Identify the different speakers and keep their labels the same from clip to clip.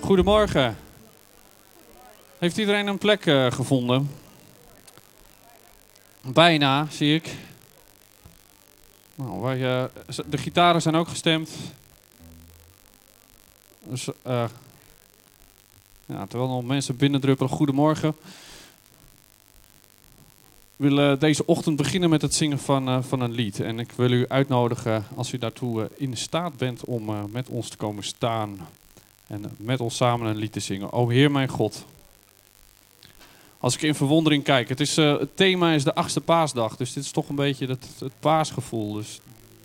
Speaker 1: Goedemorgen. Heeft iedereen een plek gevonden? Bijna, zie ik. Nou, de gitaren zijn ook gestemd. Dus, terwijl nog mensen binnendruppelen, goedemorgen. We willen deze ochtend beginnen met het zingen van een lied. En ik wil u uitnodigen, als u daartoe in staat bent, om met ons te komen staan. En met ons samen een lied te zingen. O Heer mijn God. Als ik in verwondering kijk. Het thema is de 8e paasdag. Dus dit is toch een beetje het paasgevoel. Dus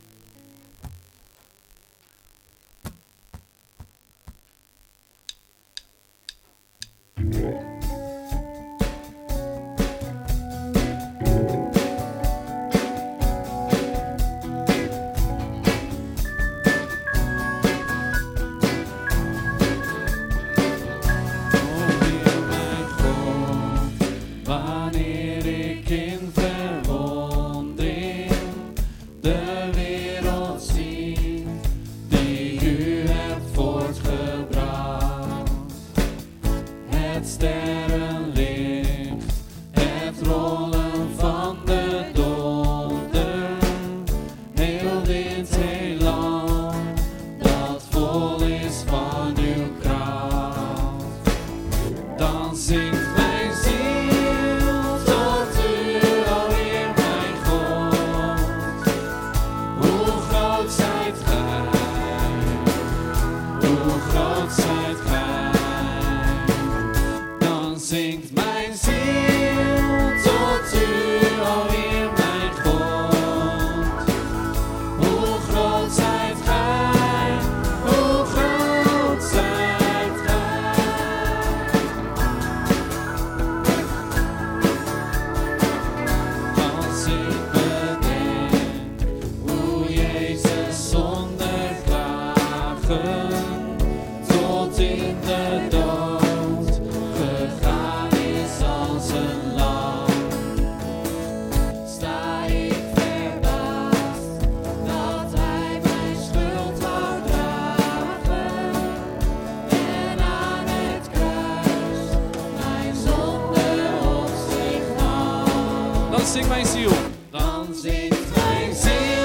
Speaker 1: zingt mijn ziel. Dan zingt mijn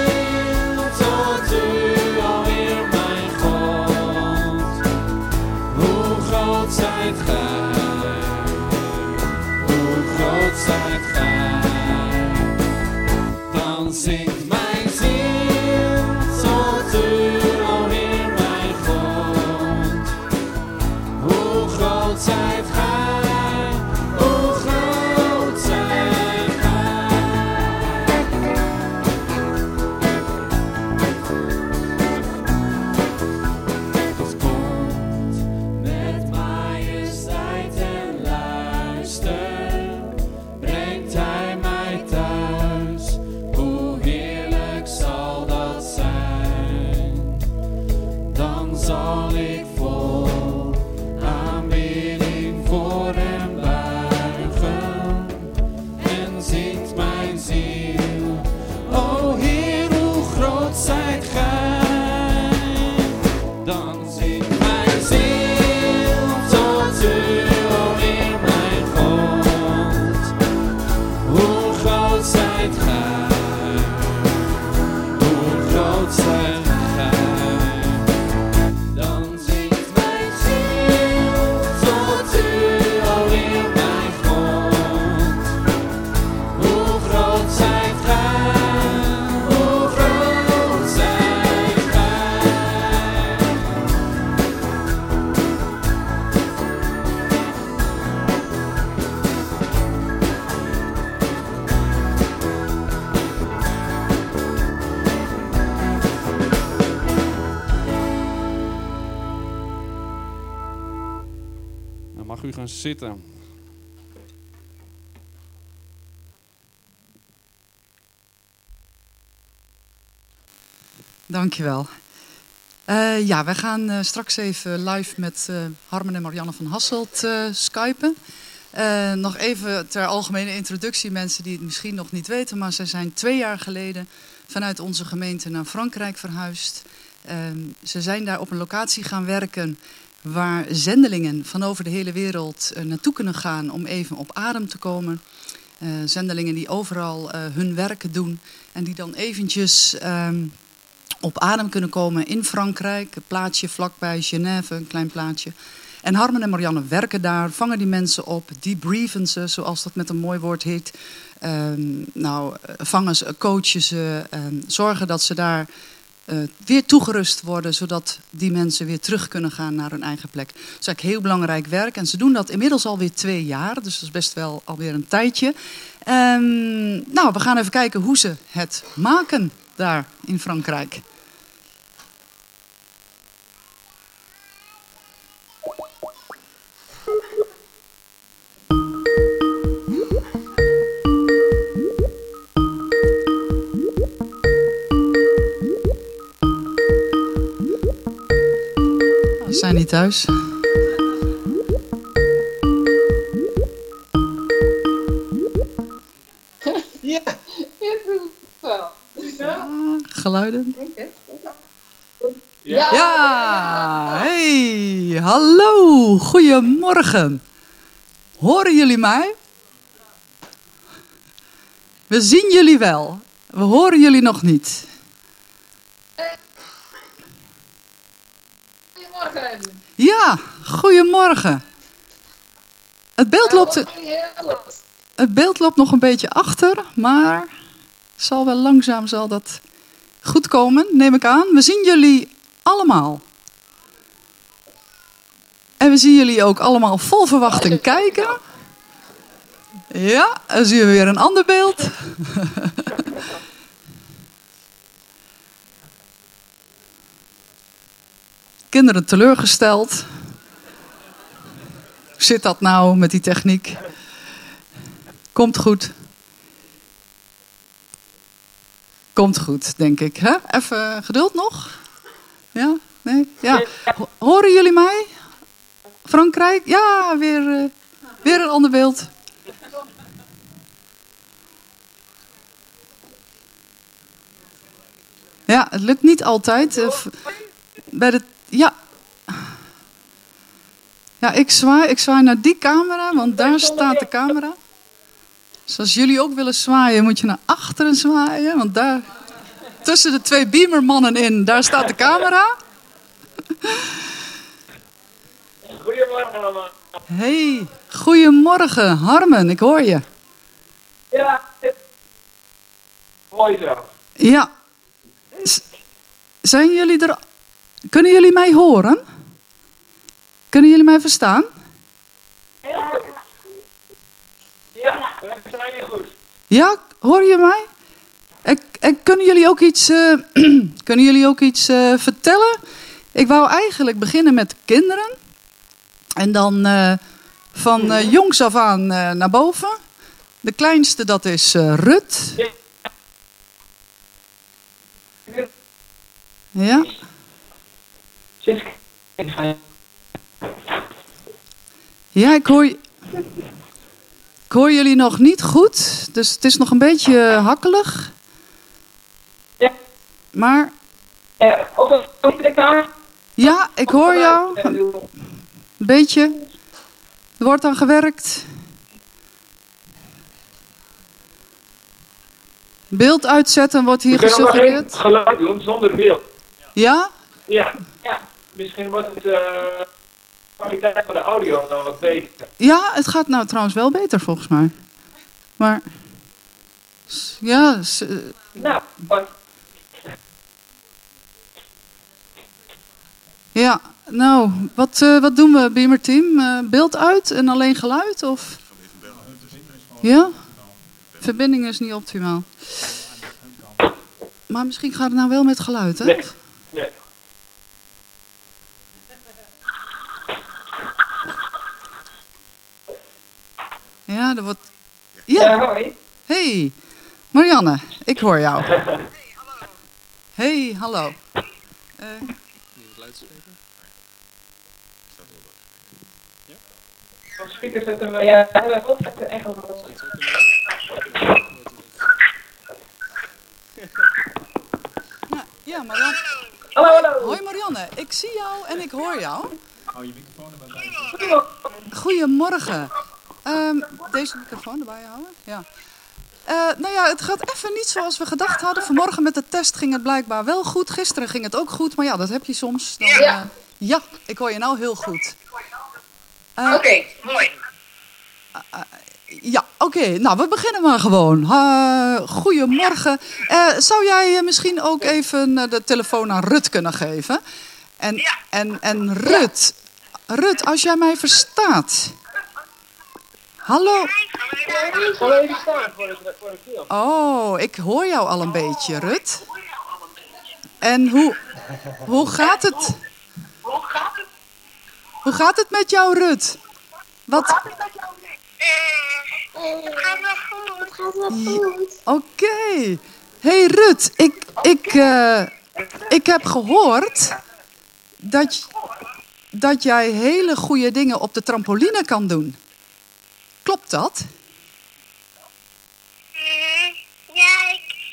Speaker 1: ziel tot u, o Heer mijn God. Hoe groot zijt gij, hoe groot zijt gij. Dan zingt mijn ziel tot u, o Heer mijn God. Hoe groot zijt gij. Mag u gaan zitten.
Speaker 2: Dankjewel. Wij gaan straks even live met Harmen en Marianne van Hasselt skypen. Nog even ter algemene introductie, mensen die het misschien nog niet weten, maar zij zijn 2 jaar geleden vanuit onze gemeente naar Frankrijk verhuisd. Ze zijn daar op een locatie gaan werken waar zendelingen van over de hele wereld naartoe kunnen gaan om even op adem te komen. Zendelingen die overal hun werken doen en die dan eventjes op adem kunnen komen in Frankrijk. Een plaatsje vlakbij Genève, een klein plaatsje. En Harmen en Marianne werken daar, vangen die mensen op, debriefen ze, zoals dat met een mooi woord heet. Vangen ze, coachen ze, zorgen dat ze daar weer toegerust worden, zodat die mensen weer terug kunnen gaan naar hun eigen plek. Dat is eigenlijk heel belangrijk werk. En ze doen dat inmiddels alweer 2 jaar, dus dat is best wel alweer een tijdje. We gaan even kijken hoe ze het maken daar in Frankrijk. Ze zijn niet thuis.
Speaker 3: Ja, het is wel.
Speaker 2: Geluiden.
Speaker 3: Ja.
Speaker 2: Ja, hey, hallo, goedemorgen. Horen jullie mij? We zien jullie wel, we horen jullie nog niet.
Speaker 3: Goedemorgen.
Speaker 2: Ja, goedemorgen. Het beeld loopt nog een beetje achter, maar langzaam zal dat goed komen, neem ik aan. We zien jullie allemaal. En we zien jullie ook allemaal vol verwachting kijken. Ja, dan zien we weer een ander beeld. Kinderen teleurgesteld. Hoe zit dat nou met die techniek? Komt goed. Komt goed, denk ik. Hè? Even geduld nog. Ja? Nee? Ja. Horen jullie mij? Frankrijk? Ja, weer een ander beeld. Ja, het lukt niet altijd. Ja, ik zwaai naar die camera, want daar staat de camera. Dus als jullie ook willen zwaaien, moet je naar achteren zwaaien. Want daar, tussen de 2 beamermannen in, daar staat de camera.
Speaker 3: Goedemorgen allemaal.
Speaker 2: Hey, goedemorgen. Harmen, ik hoor je.
Speaker 3: Ja, mooi zo.
Speaker 2: Ja. Zijn jullie er... Kunnen jullie mij horen? Kunnen jullie mij verstaan?
Speaker 3: Ja, we zijn hier goed.
Speaker 2: Ja, hoor je mij? En kunnen jullie ook iets vertellen? Ik wou eigenlijk beginnen met de kinderen. En dan van jongs af aan naar boven. De kleinste, dat is Rut. Ja. Ja, ik hoor jullie nog niet goed. Dus het is nog een beetje hakkelig.
Speaker 3: Ja.
Speaker 2: Maar...
Speaker 3: de
Speaker 2: Ja, ik hoor jou. Een beetje. Er wordt aan gewerkt. Beeld uitzetten wordt hier gesuggereerd.
Speaker 3: We kunnen nog geen geluid doen zonder beeld.
Speaker 2: Ja?
Speaker 3: Ja. Misschien wordt het de kwaliteit van de audio dan wat beter.
Speaker 2: Ja, het gaat nou trouwens wel beter volgens mij. Maar... Ja...
Speaker 3: Nou, wat?
Speaker 2: Ja, nou, wat doen we, Beamer Team? Beeld uit en alleen geluid? Of? Ja? Verbinding is niet optimaal. Maar misschien gaat het nou wel met geluid, hè?
Speaker 3: Nee.
Speaker 2: Ja, dat wordt... Ja,
Speaker 3: hoi.
Speaker 2: Hey, Marianne, ik hoor jou. Hey, hallo.
Speaker 3: Speaker zetten we, ja, de echo.
Speaker 2: Ja, Marianne.
Speaker 3: Hallo.
Speaker 2: Hoi Marianne, ik zie jou en ik hoor jou. Goedemorgen. Deze microfoon erbij houden? Ja. Nou ja, het gaat even niet zoals we gedacht hadden. Vanmorgen met de test ging het blijkbaar wel goed. Gisteren ging het ook goed, maar ja, dat heb je soms. Dan, ja, ik hoor je nou heel goed.
Speaker 4: Oké, mooi.
Speaker 2: Ja, oké. Nou, we beginnen maar gewoon. Goedemorgen. Zou jij misschien ook even de telefoon aan Rut kunnen geven? En Rut, als jij mij verstaat. Hallo?
Speaker 3: Zal even staan voor de film?
Speaker 2: Oh, ik hoor jou al een beetje, Rut. En hoe gaat het? Hoe gaat het met jou, Rut? Wat?
Speaker 4: Het gaat wel goed.
Speaker 2: Oké. Hey Rut, ik heb gehoord dat jij hele goede dingen op de trampoline kan doen. Klopt dat?
Speaker 4: Ja,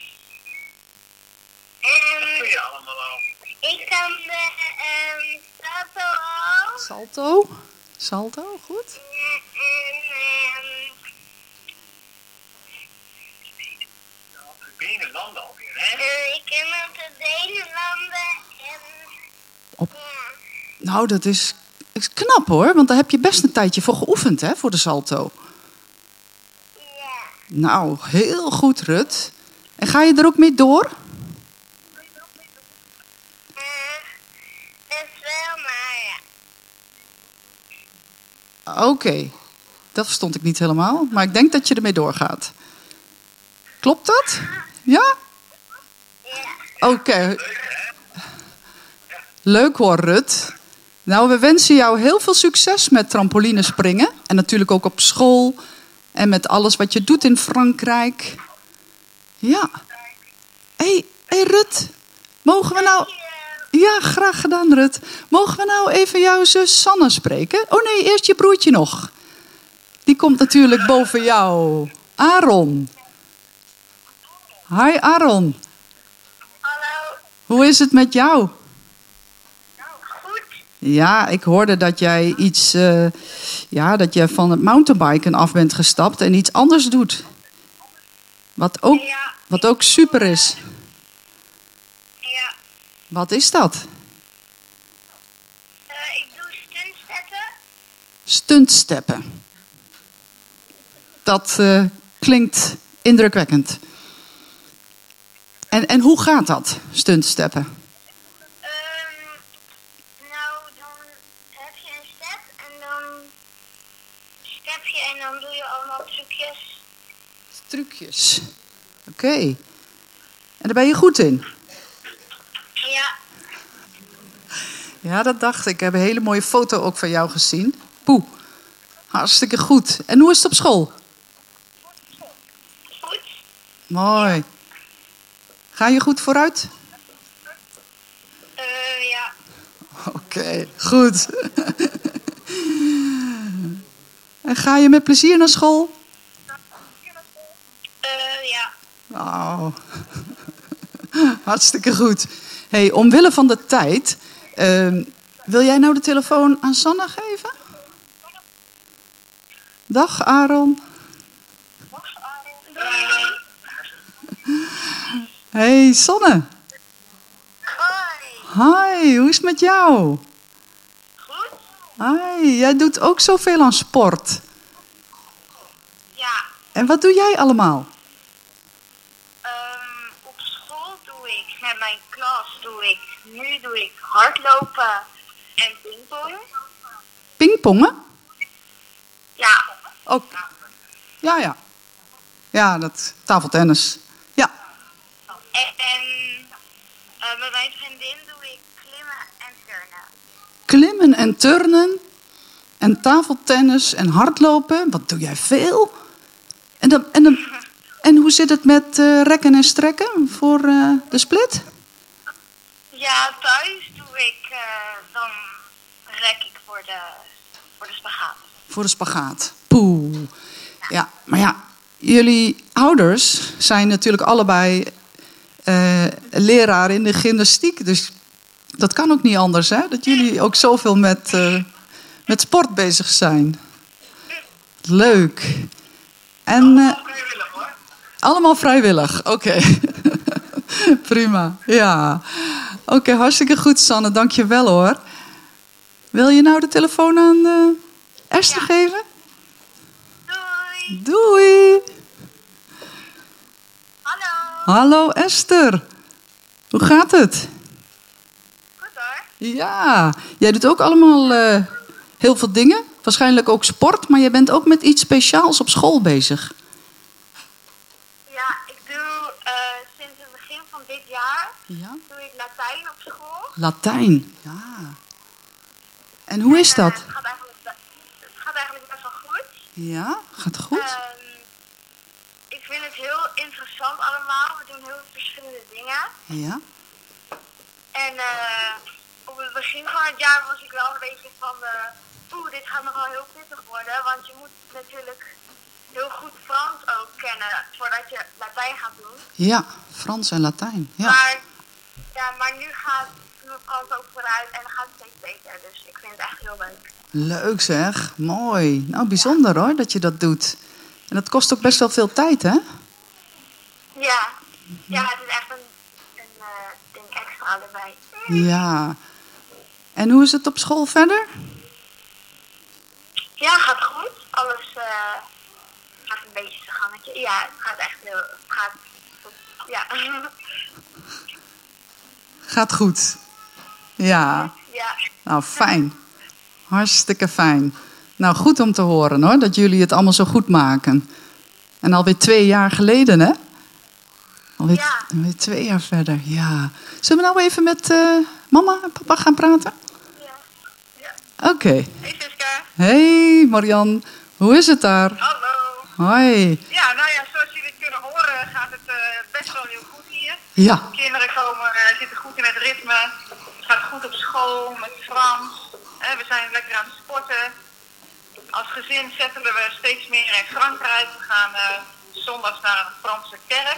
Speaker 4: ik kan de salto ook.
Speaker 2: Salto, goed.
Speaker 4: De benen landen alweer, hè? Ik kan op de benen landen en...
Speaker 2: Nou, dat is knap hoor, want daar heb je best een tijdje voor geoefend, hè, voor de salto.
Speaker 4: Ja.
Speaker 2: Nou, heel goed, Rut. En ga je er ook mee door?
Speaker 4: Dat is wel, maar ja.
Speaker 2: Oké, dat verstond ik niet helemaal, maar ik denk dat je ermee doorgaat. Klopt dat? Ja?
Speaker 4: Ja.
Speaker 2: Oké. Leuk hoor, Rut. Nou, we wensen jou heel veel succes met trampolinespringen. En natuurlijk ook op school. En met alles wat je doet in Frankrijk. Ja. Hé, Rut. Mogen we nou... Ja, graag gedaan, Rut. Mogen we nou even jouw zus Sanne spreken? Oh nee, eerst je broertje nog. Die komt natuurlijk boven jou. Aaron. Hi, Aaron.
Speaker 4: Hallo.
Speaker 2: Hoe is het met jou?
Speaker 4: Goed.
Speaker 2: Ja, ik hoorde dat jij iets... dat je van het mountainbiken af bent gestapt en iets anders doet. Wat ook super is.
Speaker 4: Ja.
Speaker 2: Wat is dat?
Speaker 4: Ik doe stuntsteppen.
Speaker 2: Stuntsteppen. Dat klinkt indrukwekkend. En hoe gaat dat, stuntsteppen?
Speaker 4: Nou, dan heb je een step en dan step je en dan doe je allemaal trucjes.
Speaker 2: Trucjes. Oké. En daar ben je goed in?
Speaker 4: Ja.
Speaker 2: Ja, dat dacht ik. Ik heb een hele mooie foto ook van jou gezien. Poeh. Hartstikke goed. En hoe is het op school?
Speaker 4: Goed.
Speaker 2: Mooi. Ga je goed vooruit?
Speaker 4: Ja.
Speaker 2: Oké, goed. En ga je met plezier naar school?
Speaker 4: Ja.
Speaker 2: Oh. Hartstikke goed. Hey, omwille van de tijd, wil jij nou de telefoon aan Sanne geven? Dag Aaron. Hey Sanne.
Speaker 4: Hoi.
Speaker 2: Hi, hoe is het met jou?
Speaker 4: Goed?
Speaker 2: Hi, jij doet ook zoveel aan sport.
Speaker 4: Ja.
Speaker 2: En wat doe jij allemaal?
Speaker 4: Op school doe ik, met mijn klas doe ik hardlopen en pingpong.
Speaker 2: Pingpongen?
Speaker 4: Ja.
Speaker 2: Ook. Ja. Ja, dat tafeltennis. Ja.
Speaker 4: En met mijn vriendin doe ik klimmen en turnen.
Speaker 2: Klimmen en turnen. En tafeltennis en hardlopen. Wat doe jij veel? En hoe zit het met rekken en strekken voor de split?
Speaker 4: Ja, thuis doe ik, dan rek ik voor de spagaat.
Speaker 2: Voor de spagaat. Poeh. Ja, maar ja, jullie ouders zijn natuurlijk allebei leraar in de gymnastiek. Dus dat kan ook niet anders, hè? Dat jullie ook zoveel met Met sport bezig zijn. Leuk. En
Speaker 3: Vrijwillig hoor.
Speaker 2: allemaal vrijwillig. Oké. Prima. Ja. Oké, hartstikke goed, Sanne. Dank je wel hoor. Wil je nou de telefoon aan Esther geven?
Speaker 4: Doei.
Speaker 2: Doei.
Speaker 4: Hallo.
Speaker 2: Hallo Esther. Hoe gaat het?
Speaker 4: Goed hoor.
Speaker 2: Ja, jij doet ook allemaal heel veel dingen. Waarschijnlijk ook sport, maar je bent ook met iets speciaals op school bezig.
Speaker 4: Ja, ik doe sinds het begin van dit jaar
Speaker 2: Ja.
Speaker 4: doe ik Latijn op school.
Speaker 2: Latijn. Ja. En hoe is dat?
Speaker 4: Het gaat eigenlijk best wel goed.
Speaker 2: Ja, gaat goed.
Speaker 4: Ik vind het heel interessant allemaal. We doen heel veel verschillende dingen.
Speaker 2: Ja.
Speaker 4: En op het begin van het jaar was ik wel een beetje van... dit gaat nog wel heel pittig worden. Want je moet natuurlijk heel goed Frans ook kennen voordat je Latijn gaat doen.
Speaker 2: Ja, Frans en Latijn. Ja.
Speaker 4: Maar nu gaat mijn Frans ook vooruit en dan gaat het steeds beter. Dus ik vind het echt heel leuk.
Speaker 2: Leuk zeg, mooi. Nou, bijzonder hoor dat je dat doet. En dat kost ook best wel veel tijd, hè?
Speaker 4: Ja, het is echt een ding extra erbij.
Speaker 2: Ja. En hoe is het op school verder?
Speaker 4: Ja, gaat goed. Alles gaat een beetje zijn gangetje. Ja, het gaat echt heel... Ja.
Speaker 2: Gaat goed. Ja.
Speaker 4: Ja.
Speaker 2: Nou, fijn. Hartstikke fijn. Nou, goed om te horen hoor, dat jullie het allemaal zo goed maken. En alweer 2 jaar geleden, hè? Alweer 2 jaar verder, ja. Zullen we nou even met mama en papa gaan praten?
Speaker 4: Ja.
Speaker 2: Oké.
Speaker 4: Hey Siska.
Speaker 2: Hey Marian, hoe is het daar?
Speaker 3: Hallo.
Speaker 2: Hoi.
Speaker 3: Ja, nou ja, zoals jullie kunnen horen gaat het best wel heel goed hier.
Speaker 2: Ja,
Speaker 3: Kinderen zitten goed in het ritme. Het gaat goed op school met Frans. We zijn lekker aan het sporten. Als gezin settelen we steeds meer in Frankrijk. We gaan zondags naar een Franse kerk.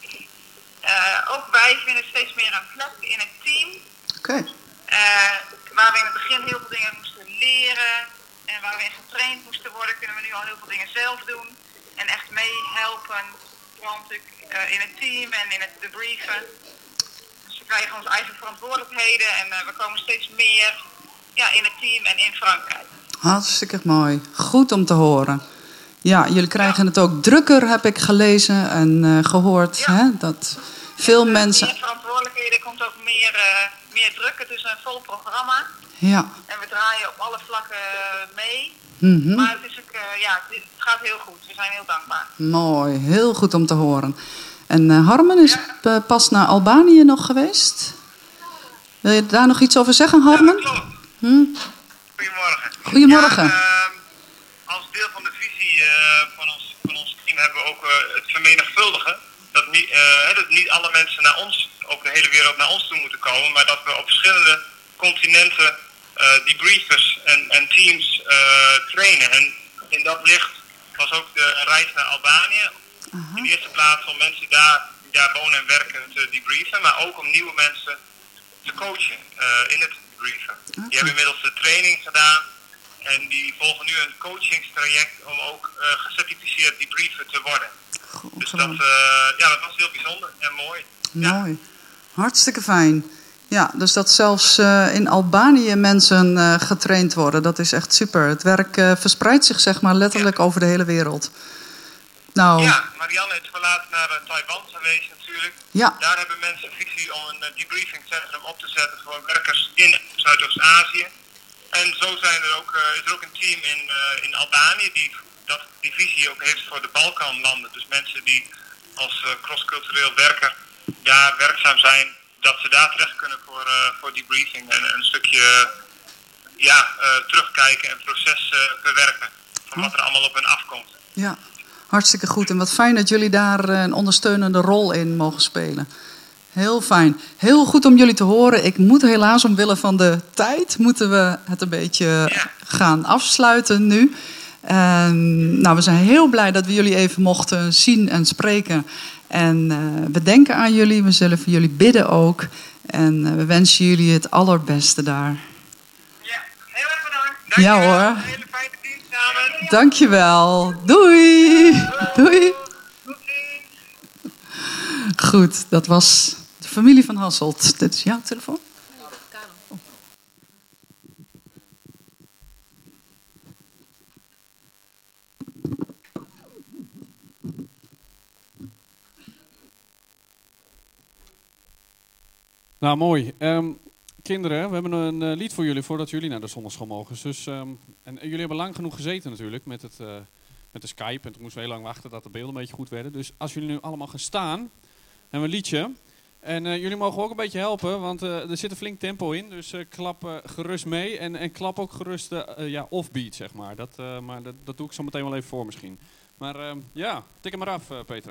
Speaker 3: Ook wij vinden steeds meer een plek in het team.
Speaker 2: oké.
Speaker 3: Waar we in het begin heel veel dingen moesten leren. En waar we in getraind moesten worden, kunnen we nu al heel veel dingen zelf doen. En echt meehelpen. Vooral natuurlijk in het team en in het debriefen. Dus we krijgen onze eigen verantwoordelijkheden. En we komen steeds meer in het team en in Frankrijk.
Speaker 2: Hartstikke mooi. Goed om te horen. Ja, jullie krijgen het ook drukker, heb ik gelezen en gehoord.
Speaker 3: Ja.
Speaker 2: Hè? Dat veel mensen...
Speaker 3: Meer verantwoordelijkheden, er komt ook meer druk. Het is een vol programma.
Speaker 2: Ja.
Speaker 3: En we draaien op alle vlakken mee.
Speaker 2: Mhm.
Speaker 3: Maar het is ook, het gaat heel goed. We zijn heel dankbaar.
Speaker 2: Mooi, heel goed om te horen. En Harmen is pas naar Albanië nog geweest. Wil je daar nog iets over zeggen, Harmen?
Speaker 5: Ja, klopt. Goedemorgen.
Speaker 2: Goedemorgen.
Speaker 5: Ja, als deel van de visie van ons team hebben we ook het vermenigvuldigen. Dat niet alle mensen naar ons, ook de hele wereld naar ons toe moeten komen. Maar dat we op verschillende continenten debriefers en teams trainen. En in dat licht was ook de reis naar Albanië. In de eerste plaats om mensen die daar wonen en werken te debriefen. Maar ook om nieuwe mensen te coachen in het debriefen. Die hebben inmiddels de training gedaan. En die volgen nu een coachingstraject om ook gecertificeerd debriefer te worden.
Speaker 2: Goed,
Speaker 5: Dus dat was heel bijzonder en mooi.
Speaker 2: mooi. Hartstikke fijn. Ja, dus dat zelfs in Albanië mensen getraind worden. Dat is echt super. Het werk verspreidt zich zeg maar letterlijk over de hele wereld. Nou,
Speaker 5: Ja, Marianne is verlaten naar Taiwan geweest natuurlijk.
Speaker 2: ja,
Speaker 5: Daar hebben mensen visie om een debriefingcentrum op te zetten voor werkers in Zuidoost-Azië. En zo is er ook een team in Albanië die visie ook heeft voor de Balkanlanden. Dus mensen die als crosscultureel werker daar werkzaam zijn, dat ze daar terecht kunnen voor debriefing en een stukje terugkijken en proces bewerken van wat er allemaal op hen afkomt.
Speaker 2: ja. Hartstikke goed. En wat fijn dat jullie daar een ondersteunende rol in mogen spelen. Heel fijn. Heel goed om jullie te horen. Ik moet helaas omwille van de tijd moeten we het een beetje gaan afsluiten nu. We zijn heel blij dat we jullie even mochten zien en spreken. En we denken aan jullie. We zullen voor jullie bidden ook. En we wensen jullie het allerbeste daar.
Speaker 3: Ja, heel erg bedankt.
Speaker 2: Ja
Speaker 5: Dankjewel.
Speaker 2: hoor.
Speaker 5: Een hele fijne dienst samen.
Speaker 2: Dankjewel. Doei. Doei. Goed, dat was de familie van Hasselt. Dit is jouw telefoon?
Speaker 1: Nou, mooi. Kinderen, we hebben een lied voor jullie voordat jullie naar de zondagschool mogen. Dus, en jullie hebben lang genoeg gezeten natuurlijk met de Skype. En toen moesten we heel lang wachten dat de beelden een beetje goed werden. Dus als jullie nu allemaal gaan staan, hebben we een liedje. En jullie mogen ook een beetje helpen, want er zit een flink tempo in. Dus klap gerust mee en klap ook gerust offbeat, zeg maar. Maar dat doe ik zo meteen wel even voor misschien. Maar tik hem maar af, Petra.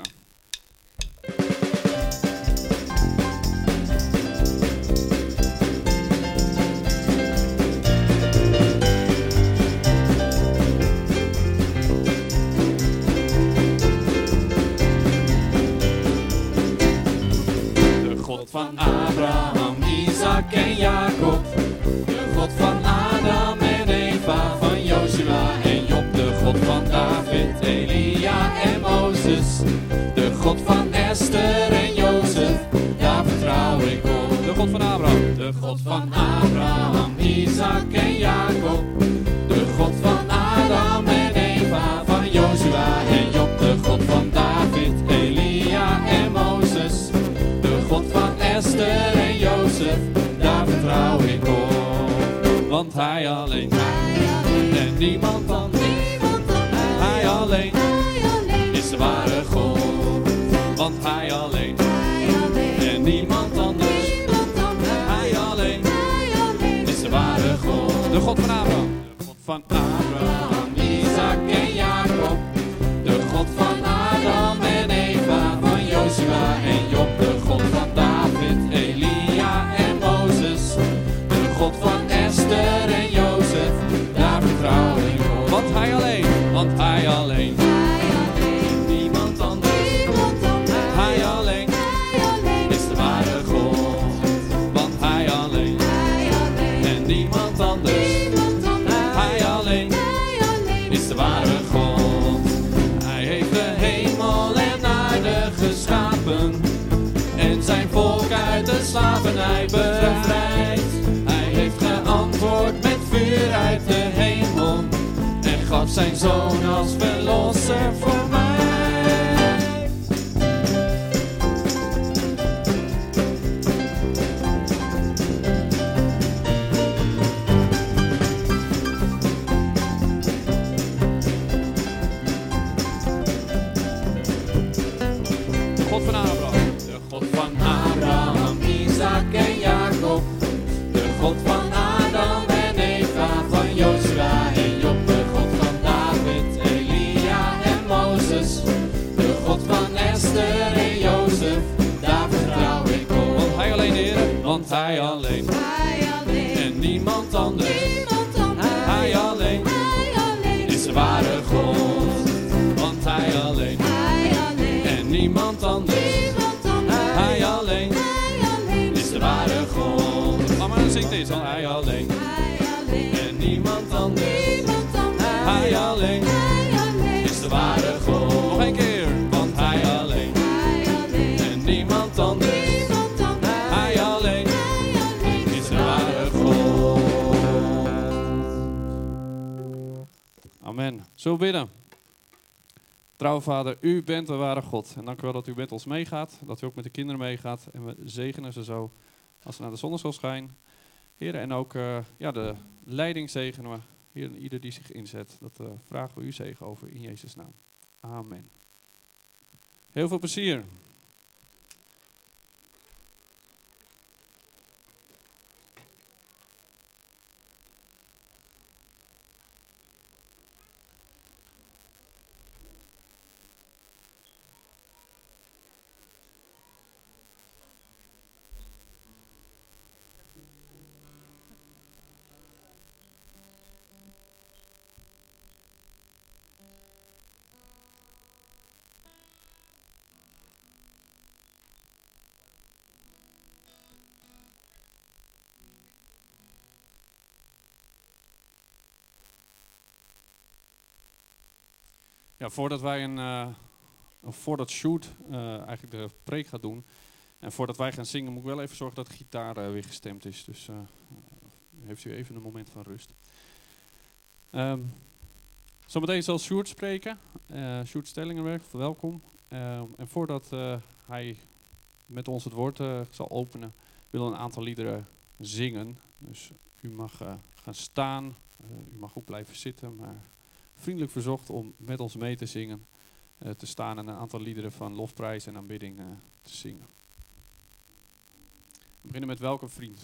Speaker 1: God van Abraham, Isaac en Jacob. De God van Adam en Eva, van Joshua en Job. De God van David, Elia en Mozes. De God van Esther en Jozef, daar vertrouw ik op. De God van Abraham, de God van Abraham, Isaac en Jacob. De God van Adam en Eva, van Joshua en Job. De God van David, Elia en Mozes. God van Esther en Jozef, daar vertrouw ik op. Want hij alleen, en niemand anders, hij alleen, is de ware God. Want hij alleen, en niemand anders, hij alleen, is de ware God. De God van Abraham, de God van Abraham, Isaac en Jacob. De God van Adam en Eva, van Joshua en Job. De God van David, Elia en Mozes. De God van Esther en Jozef, daar vertrouw ik op. Want hij alleen, niemand anders. Hij alleen, is de ware God. Want hij alleen, en niemand anders. Hij alleen, is de ware God. Hij heeft de hemel en aarde geschapen en zijn volk uit de slavernij bevrijd. Hij heeft geantwoord met vuur uit de hemel en gaf zijn zoon als verlosser voor mij. De God van Abraham, de God van Abraham, Isaac en Jacob. De God van Adam en Eva, van Joshua en Job. De God van David, Elia en Mozes. De God van Esther en Jozef, daar vertrouw ik op. Want hij alleen, Heer, want hij alleen. En niemand anders. Hij alleen is de ware God. Want hij alleen. En niemand anders. Hij alleen is de ware God. Ga maar zingt deze, want hij alleen. En niemand anders. Hij alleen is de ware God. Nog een keer, want hij alleen. En niemand anders. Hij alleen is de ware God. Amen. Zo bidden. Trouwe Vader, u bent de ware God. En dank u wel dat u met ons meegaat. Dat u ook met de kinderen meegaat. En we zegenen ze zo als ze naar de zonneschool schijnen. Heer, en ook de leiding zegenen we. Heer, en ieder die zich inzet. Dat vragen we u zegen over in Jezus' naam. Amen. Heel veel plezier. Ja, voordat wij voordat Sjoerd eigenlijk de preek gaat doen en voordat wij gaan zingen, moet ik wel even zorgen dat de gitaar weer gestemd is. Dus heeft u even een moment van rust. Zometeen zal Sjoerd spreken. Sjoerd Stellingenwerk, welkom. En voordat hij met ons het woord zal openen, willen we een aantal liederen zingen. Dus u mag gaan staan, u mag ook blijven zitten, maar vriendelijk verzocht om met ons mee te zingen, te staan en een aantal liederen van lofprijs en aanbidding te zingen. We beginnen met Welke Vriend.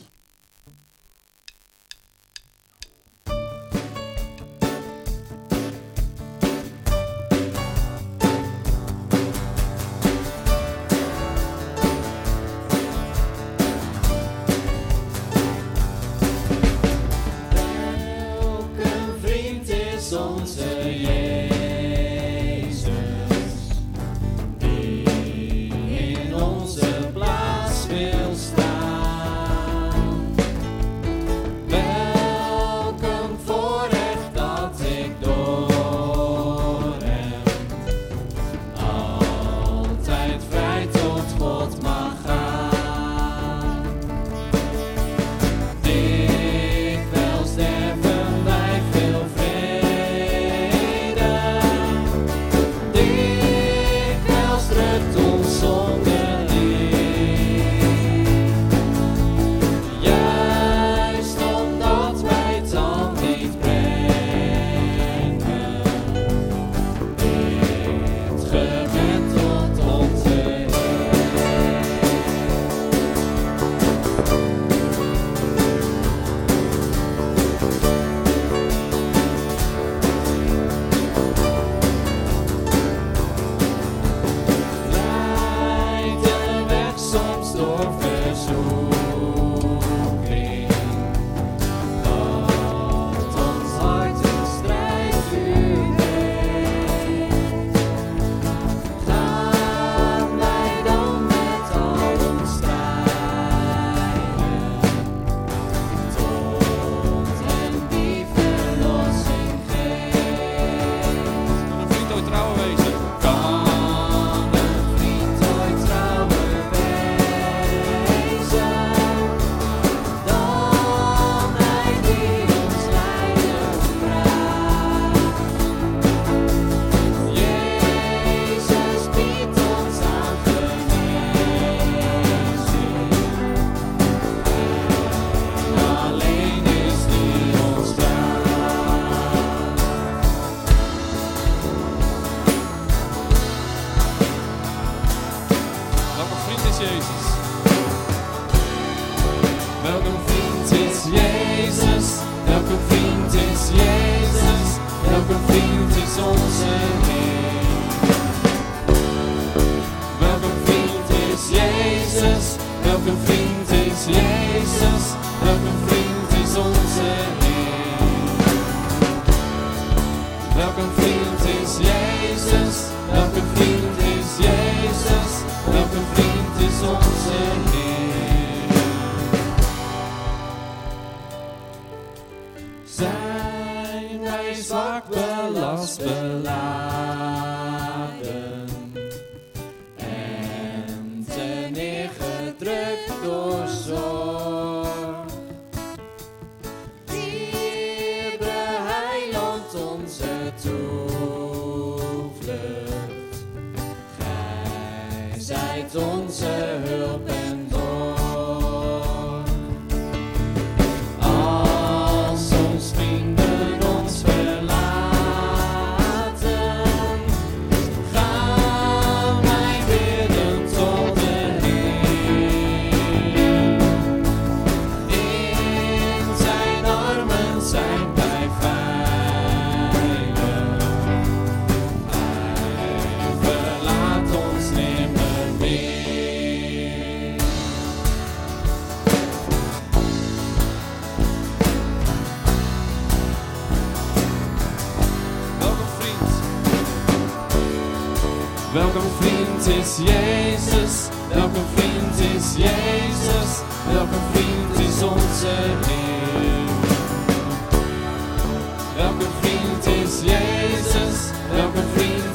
Speaker 6: Welke vriend is Jezus? Welke vriend is Jezus? Welke vriend is onze Heer? Welke vriend is Jezus? Welke vriend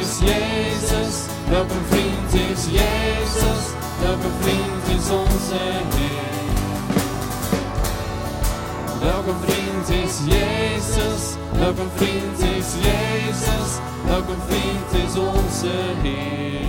Speaker 6: is Jezus? Welke vriend is Jezus? Welke vriend is onze Heer? Welke vriend is Jezus? Welke vriend is Jezus? Welke vriend is onze Heer?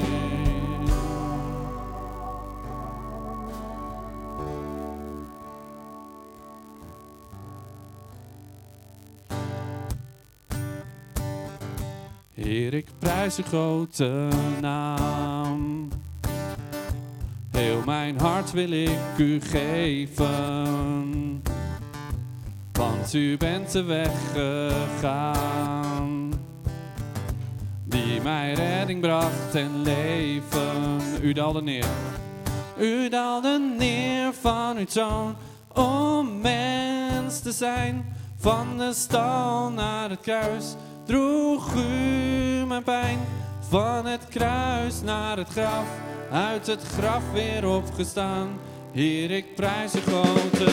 Speaker 6: Heer, ik prijs uw grote naam. Heel mijn hart wil ik u geven, want u bent de weg gegaan, die mij redding bracht en leven. U daalde neer. U daalde neer van uw troon om mens te zijn. Van de stal naar het kruis droeg u mijn pijn. Van het kruis naar het graf, uit het graf weer opgestaan. Heer, ik prijs uw grote.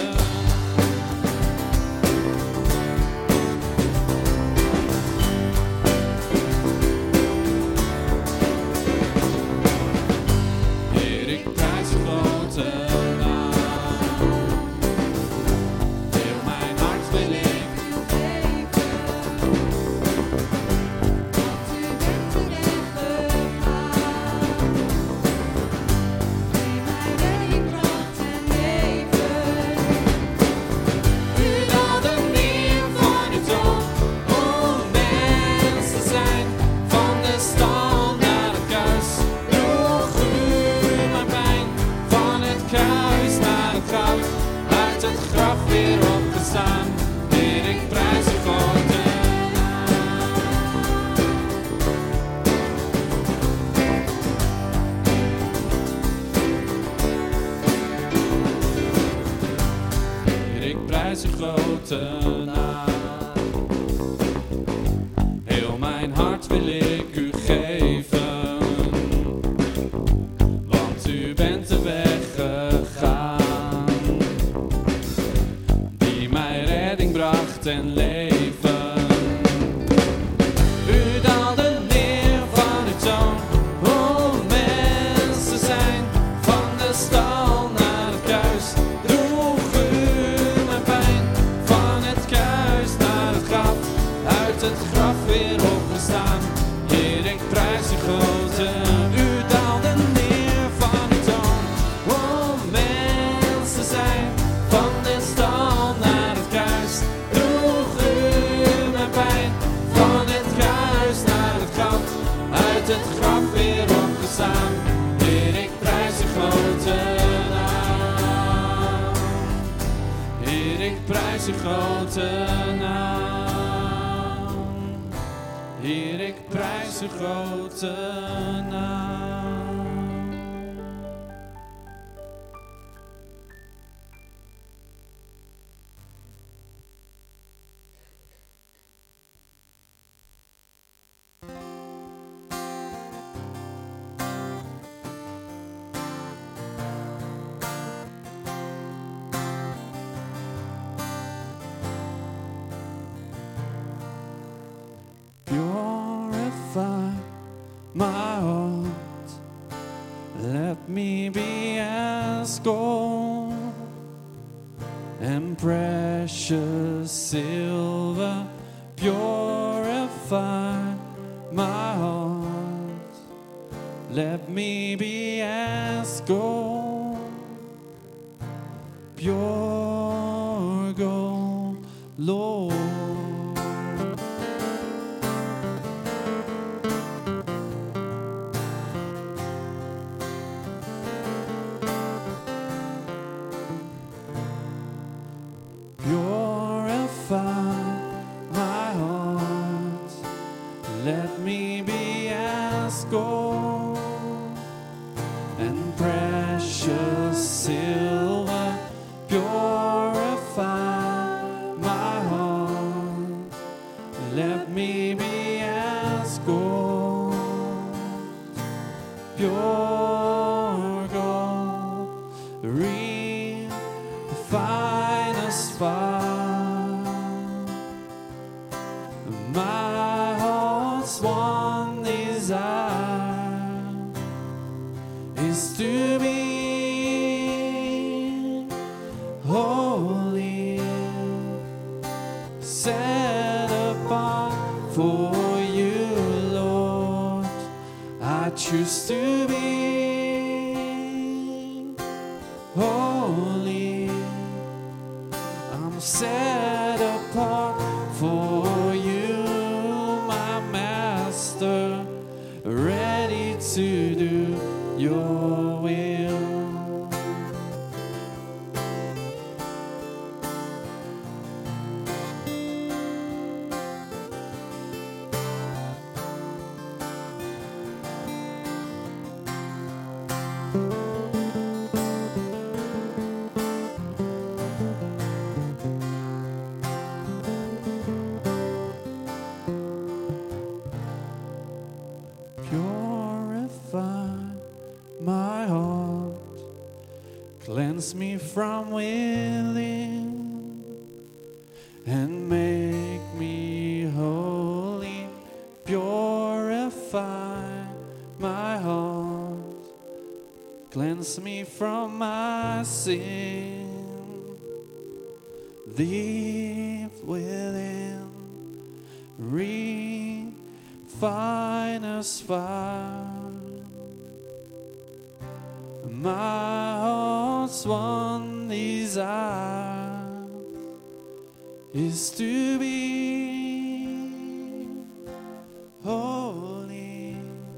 Speaker 6: Heer, ik prijs uw grote naam. Heel mijn hart wil ik heel mijn hart wil ik u geven, want u bent de weg gegaan, die mij redding bracht en leven. U daalde neer van uw troon om mens te zijn. Van de stal naar het kruis droeg u mijn pijn. Van het kruis naar het graf, uit het graf weer opgestaan. Heer, ik prijs uw grote. U daalde neer van uw troon om mens te zijn. Van de stal naar het kruis droeg u mijn pijn. Van het kruis naar het graf, uit het graf weer opgestaan. Heer, ik prijs uw grote naam. Heer, ik prijs uw grote naam. Heer, ik prijs uw grote naam. Purify my heart, let me be as gold and precious silver. Purify my heart, let me be as gold, pure gold, Lord. Purify my heart, let me be as gold and precious silver, pure be holy, set apart for you, Lord. I choose to be holy. I'm set apart for you, my Master, ready to do your will. Purify my heart, cleanse me from within, and make me holy. Purify my heart, cleanse me from my sin. Deep within, refiner's fire. My heart's one desire is to be holy,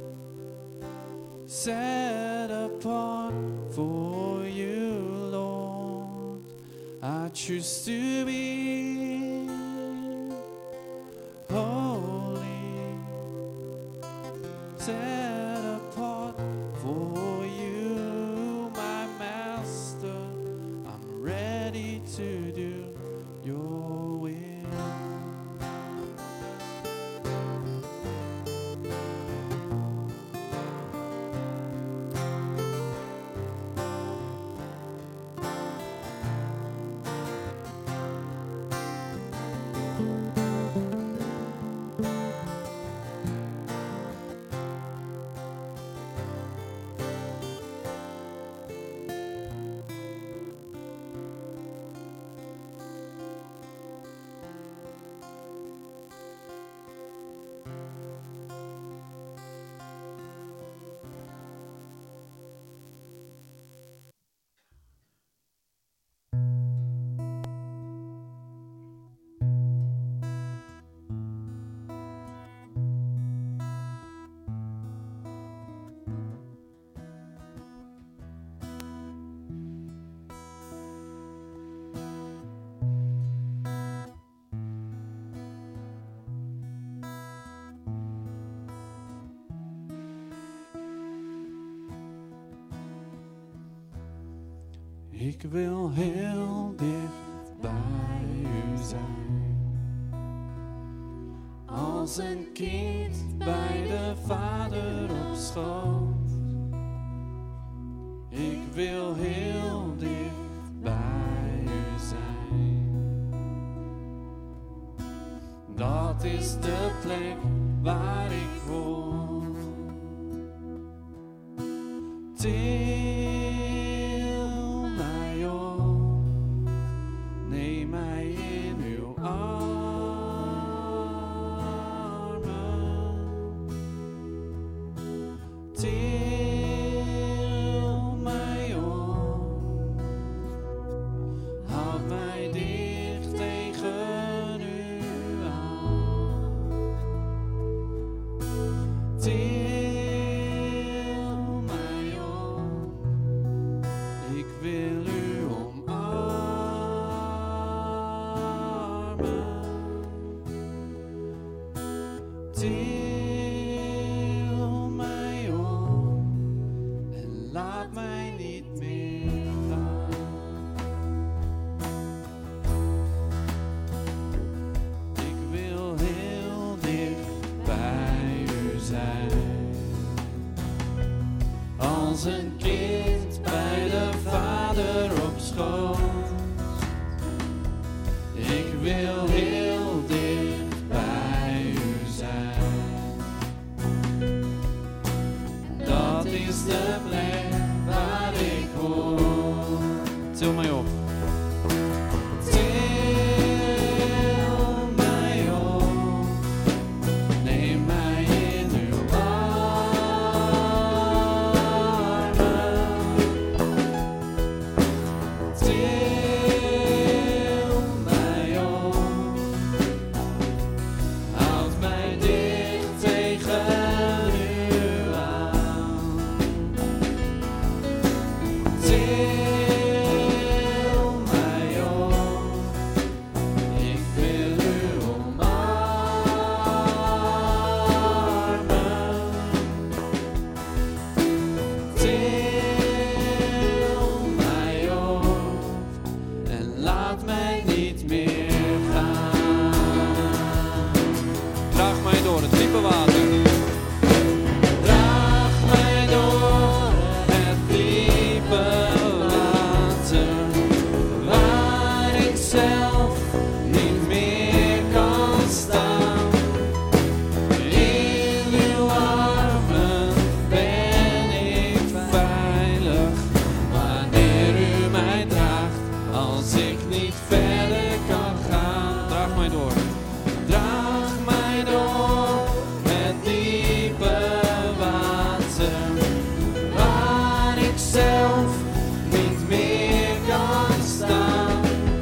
Speaker 6: set apart for you, Lord. I choose to be holy, set apart for you, my Master. I'm ready to do your will. Ik wil heel dicht bij u zijn, als een kind bij de Vader op schoot. Ik wil heel dicht bij u zijn. Dat is de plek waar ik woon. Til mij op, neem mij in uw armen. Til mij op, houd mij dicht tegen u aan. Til mij op, ik wil u omarmen. Til mij op en laat mij niet meer gaan. Ik wil heel dicht bij u zijn, als een kind bij de Vader op schoot. Ik wil heel dicht bij u zijn. Dat is de plek waar
Speaker 1: til mij op.
Speaker 6: Til mij op. Neem mij in uw armen. Til mij op. Houd mij dicht tegen u aan. Til mij op. Ik wil u omarmen. Til mij op. En laat mij niet meer gaan.
Speaker 1: Draag mij door het diepe water.
Speaker 6: Draag mij door het diepe water, waar ik zelf niet meer kan staan. In uw armen ben ik veilig, wanneer u mij draagt, als ik niet verder kan gaan.
Speaker 1: Draag mij door.
Speaker 6: Draag mij door het diepe water, waar ik zelf niet meer kan staan.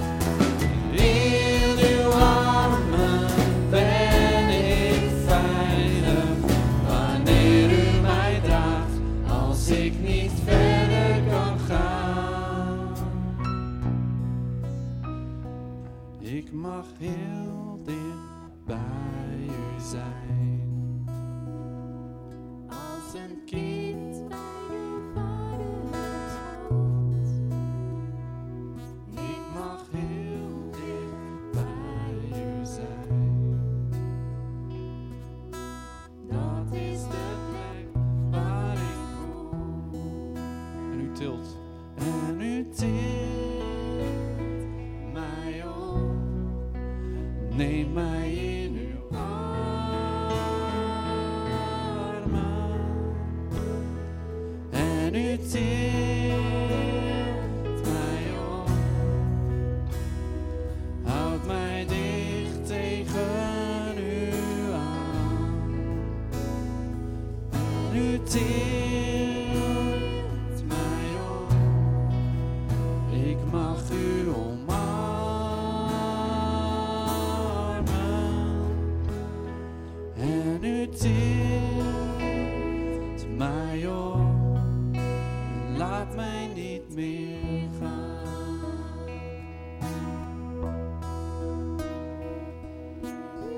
Speaker 6: In uw armen ben ik veilig, wanneer u mij draagt, als ik niet verder kan gaan. Ik mag heel dicht bij u zijn. Als een kind bij de vaderhuis houdt. Ik mag heel dicht bij u zijn. Dat is de plek waar ik kom.
Speaker 1: En u tilt.
Speaker 6: En u tilt mij op. Neem mij in uw armen. En u tilt mij op. Houd mij dicht tegen u aan. En u tilt mij op. Ik mag u omarmen. En u tilt mij op. En laat mij niet meer gaan. U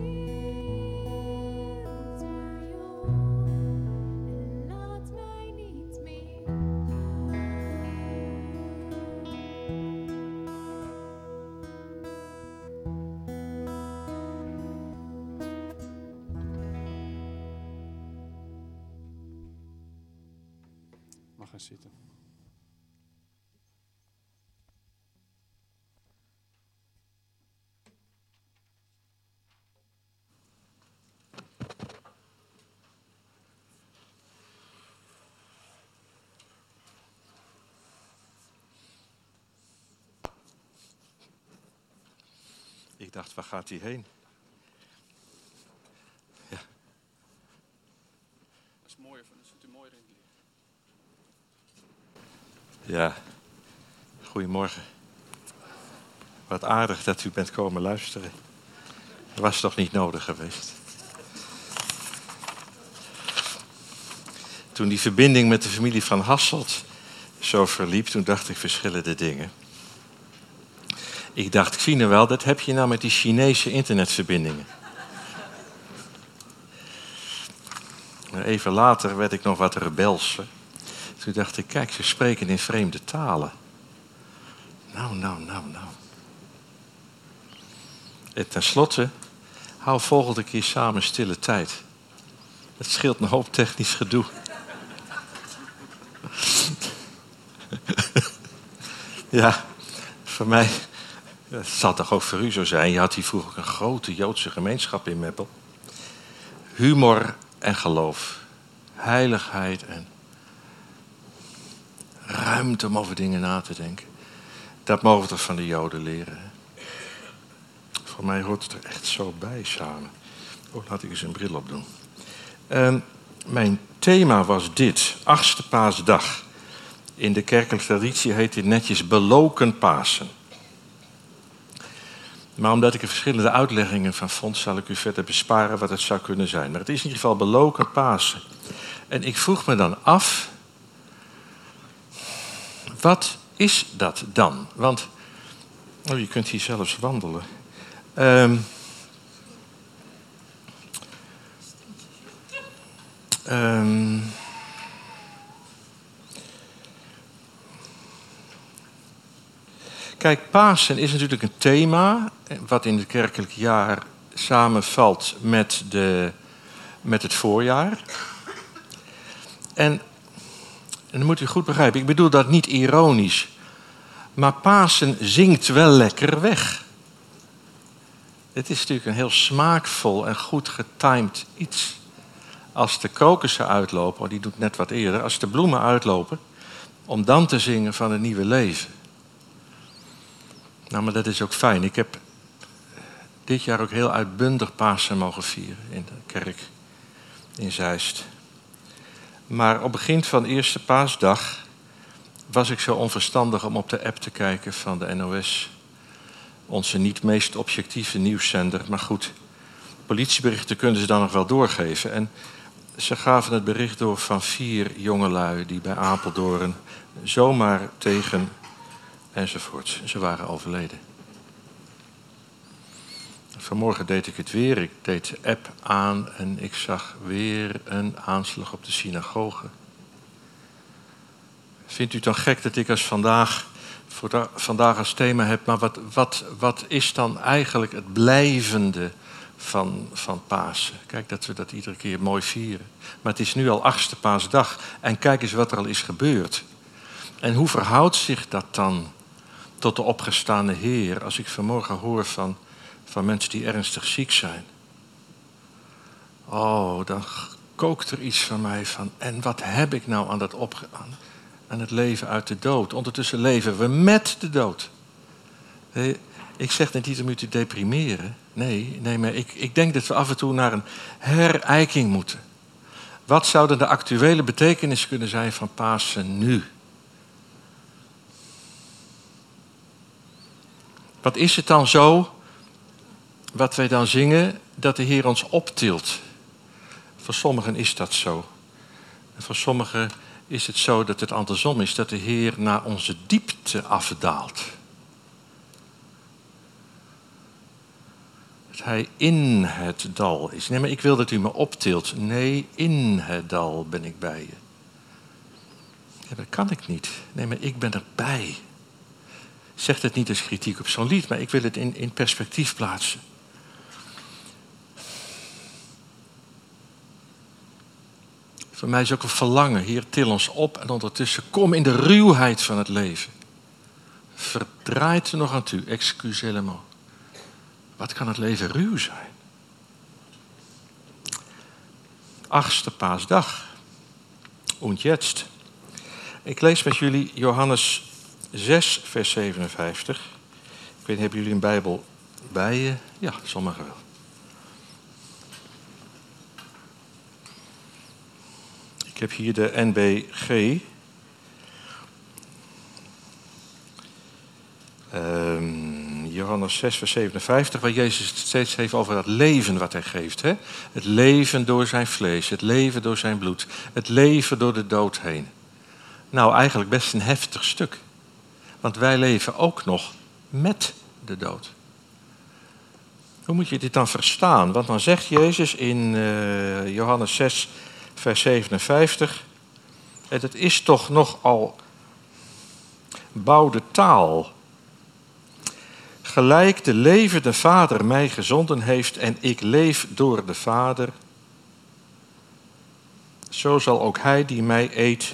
Speaker 6: tilt mij op. En laat mij niet meer
Speaker 1: Mag gaan zitten.
Speaker 7: Ik dacht, waar gaat hij heen? Ja,
Speaker 1: Dat is mooier, dan zit u mooier in het licht.
Speaker 7: ja. Goedemorgen. Wat aardig dat u bent komen luisteren. Dat was toch niet nodig geweest? Toen die verbinding met de familie van Hasselt zo verliep, toen dacht ik verschillende dingen. Ik dacht, ik zie nou wel, dat heb je nou met die Chinese internetverbindingen. Maar even later werd ik nog wat rebelser. Toen dacht ik, kijk, ze spreken in vreemde talen. Nou. En tenslotte, hou volgende keer samen stille tijd. Het scheelt een hoop technisch gedoe. Ja, voor mij, het zal toch ook voor u zo zijn. Je had hier vroeger ook een grote Joodse gemeenschap in Meppel. Humor en geloof. Heiligheid en ruimte om over dingen na te denken. Dat mogen we toch van de Joden leren. Hè? Voor mij hoort het er echt zo bij samen. Oh, laat ik eens een bril opdoen. Mijn thema was dit, 8e paasdag. In de kerkelijke traditie heet dit netjes beloken Pasen. Maar omdat ik er verschillende uitleggingen van vond, zal ik u verder besparen wat het zou kunnen zijn. Maar het is in ieder geval beloken Pasen. En ik vroeg me dan af, wat is dat dan? Want, oh, je kunt hier zelfs wandelen. Kijk, Pasen is natuurlijk een thema wat in het kerkelijk jaar samenvalt met het voorjaar. En dat moet u goed begrijpen, ik bedoel dat niet ironisch. Maar Pasen zingt wel lekker weg. Het is natuurlijk een heel smaakvol en goed getimed iets. Als de krokussen uitlopen, die doet net wat eerder, als de bloemen uitlopen, om dan te zingen van het nieuwe leven. Nou, maar dat is ook fijn. Ik heb dit jaar ook heel uitbundig Pasen mogen vieren in de kerk in Zeist. Maar op het begin van de eerste paasdag was ik zo onverstandig om op de app te kijken van de NOS. Onze niet meest objectieve nieuwszender. Maar goed, politieberichten kunnen ze dan nog wel doorgeven. En ze gaven het bericht door van 4 jongelui die bij Apeldoorn zomaar tegen enzovoort. Ze waren overleden. Vanmorgen deed ik het weer. Ik deed de app aan en ik zag weer een aanslag op de synagoge. Vindt u het dan gek dat ik vandaag als thema heb, maar wat is dan eigenlijk het blijvende van Pasen? Kijk, dat we dat iedere keer mooi vieren. Maar het is nu al 8e paasdag en kijk eens wat er al is gebeurd. En hoe verhoudt zich dat dan tot de opgestane Heer als ik vanmorgen hoor van mensen die ernstig ziek zijn? Oh, dan kookt er iets van mij van. En wat heb ik nou aan het leven uit de dood? Ondertussen leven we met de dood. Ik zeg niet om u te deprimeren. Nee, maar ik denk dat we af en toe naar een herijking moeten. Wat zou dan de actuele betekenis kunnen zijn van Pasen nu? Wat is het dan zo, wat wij dan zingen, dat de Heer ons optilt? Voor sommigen is dat zo. En voor sommigen is het zo dat het andersom is, dat de Heer naar onze diepte afdaalt. Dat Hij in het dal is. Nee, maar ik wil dat u me optilt. Nee, in het dal ben ik bij je. Ja, dat kan ik niet. Nee, maar ik ben erbij. Zegt het niet als kritiek op zo'n lied, maar ik wil het in perspectief plaatsen. Voor mij is ook een verlangen. Heer, til ons op en ondertussen kom in de ruwheid van het leven. Verdraait er nog aan u, excusez-le-moi. Wat kan het leven ruw zijn? 8e paasdag. Und jetzt. Ik lees met jullie Johannes 6, vers 57. Ik weet niet, hebben jullie een Bijbel bij je? Ja, sommigen wel. Ik heb hier de NBG. Johannes 6, vers 57, waar Jezus het steeds heeft over dat leven wat hij geeft. Hè? Het leven door zijn vlees, het leven door zijn bloed, het leven door de dood heen. Nou, eigenlijk best een heftig stuk. Want wij leven ook nog met de dood. Hoe moet je dit dan verstaan? Want dan zegt Jezus in Johannes 6, vers 57... het is toch nogal bouwde taal. Gelijk de levende Vader mij gezonden heeft en ik leef door de Vader, zo zal ook hij die mij eet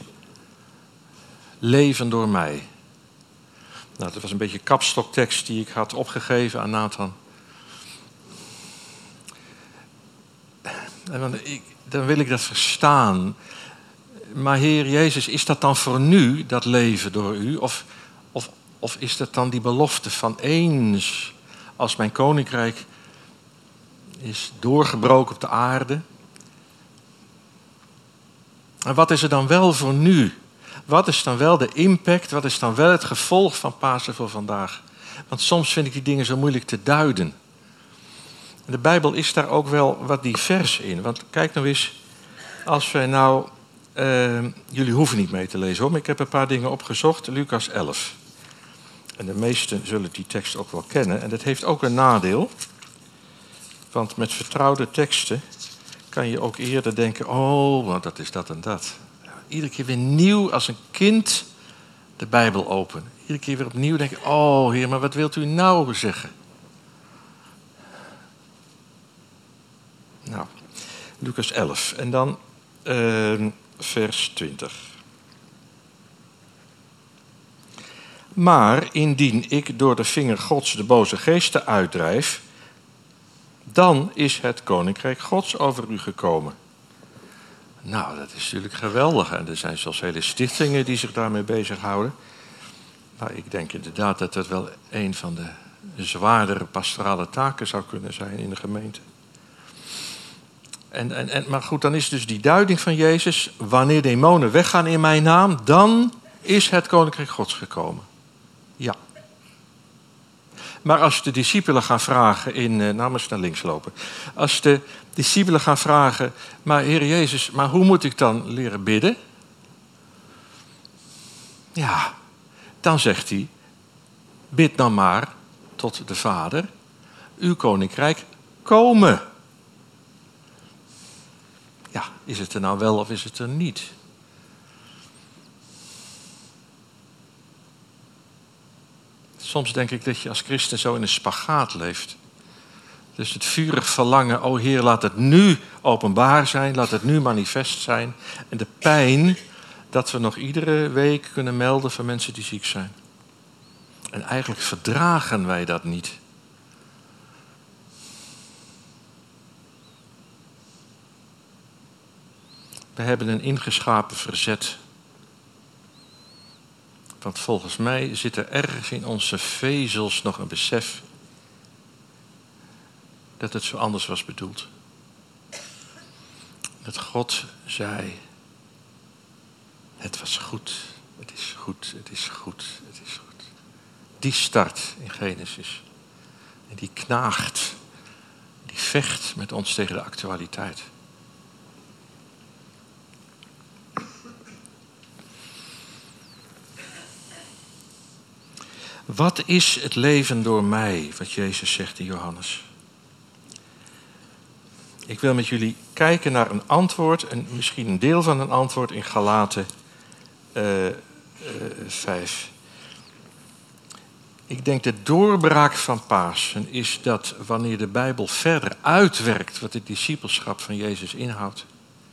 Speaker 7: leven door mij. Nou, dat was een beetje kapstoktekst die ik had opgegeven aan Nathan. Dan wil ik dat verstaan. Maar Heer Jezus, is dat dan voor nu, dat leven door u? Of is dat dan die belofte van eens als mijn koninkrijk is doorgebroken op de aarde? En wat is er dan wel voor nu? Wat is dan wel de impact? Wat is dan wel het gevolg van Pasen voor vandaag? Want soms vind ik die dingen zo moeilijk te duiden. De Bijbel is daar ook wel wat divers in. Want kijk nou eens, als wij nou... jullie hoeven niet mee te lezen hoor, maar ik heb een paar dingen opgezocht. Lucas 11. En de meesten zullen die tekst ook wel kennen. En dat heeft ook een nadeel. Want met vertrouwde teksten kan je ook eerder denken... oh, want dat is dat en dat. Iedere keer weer nieuw als een kind de Bijbel open. Iedere keer weer opnieuw denken... oh Heer, maar wat wilt u nou zeggen? Nou, Lucas 11. En dan vers 20. Maar indien ik door de vinger Gods de boze geesten uitdrijf... dan is het koninkrijk Gods over u gekomen. Nou, dat is natuurlijk geweldig. En er zijn zelfs hele stichtingen die zich daarmee bezighouden. Maar ik denk inderdaad dat dat wel een van de zwaardere pastorale taken zou kunnen zijn in de gemeente. Maar goed, dan is dus die duiding van Jezus... wanneer demonen weggaan in mijn naam... dan is het koninkrijk Gods gekomen. Ja. Maar als de discipelen gaan vragen nou eens naar links lopen. Als de discipelen gaan vragen... maar Heer Jezus, maar hoe moet ik dan leren bidden? Ja, dan zegt hij... bid dan maar tot de Vader... uw koninkrijk komen. Ja, is het er nou wel of is het er niet? Soms denk ik dat je als christen zo in een spagaat leeft. Dus het vurig verlangen, o Heer, laat het nu openbaar zijn, laat het nu manifest zijn. En de pijn dat we nog iedere week kunnen melden van mensen die ziek zijn. En eigenlijk verdragen wij dat niet. We hebben een ingeschapen verzet. Want volgens mij zit er ergens in onze vezels nog een besef dat het zo anders was bedoeld. Dat God zei, het was goed, het is goed, het is goed, het is goed. Die start in Genesis. En die knaagt, die vecht met ons tegen de actualiteit. Wat is het leven door mij, wat Jezus zegt in Johannes? Ik wil met jullie kijken naar een antwoord, en misschien een deel van een antwoord in Galaten 5. Ik denk de doorbraak van Pasen is dat wanneer de Bijbel verder uitwerkt wat het discipelschap van Jezus inhoudt,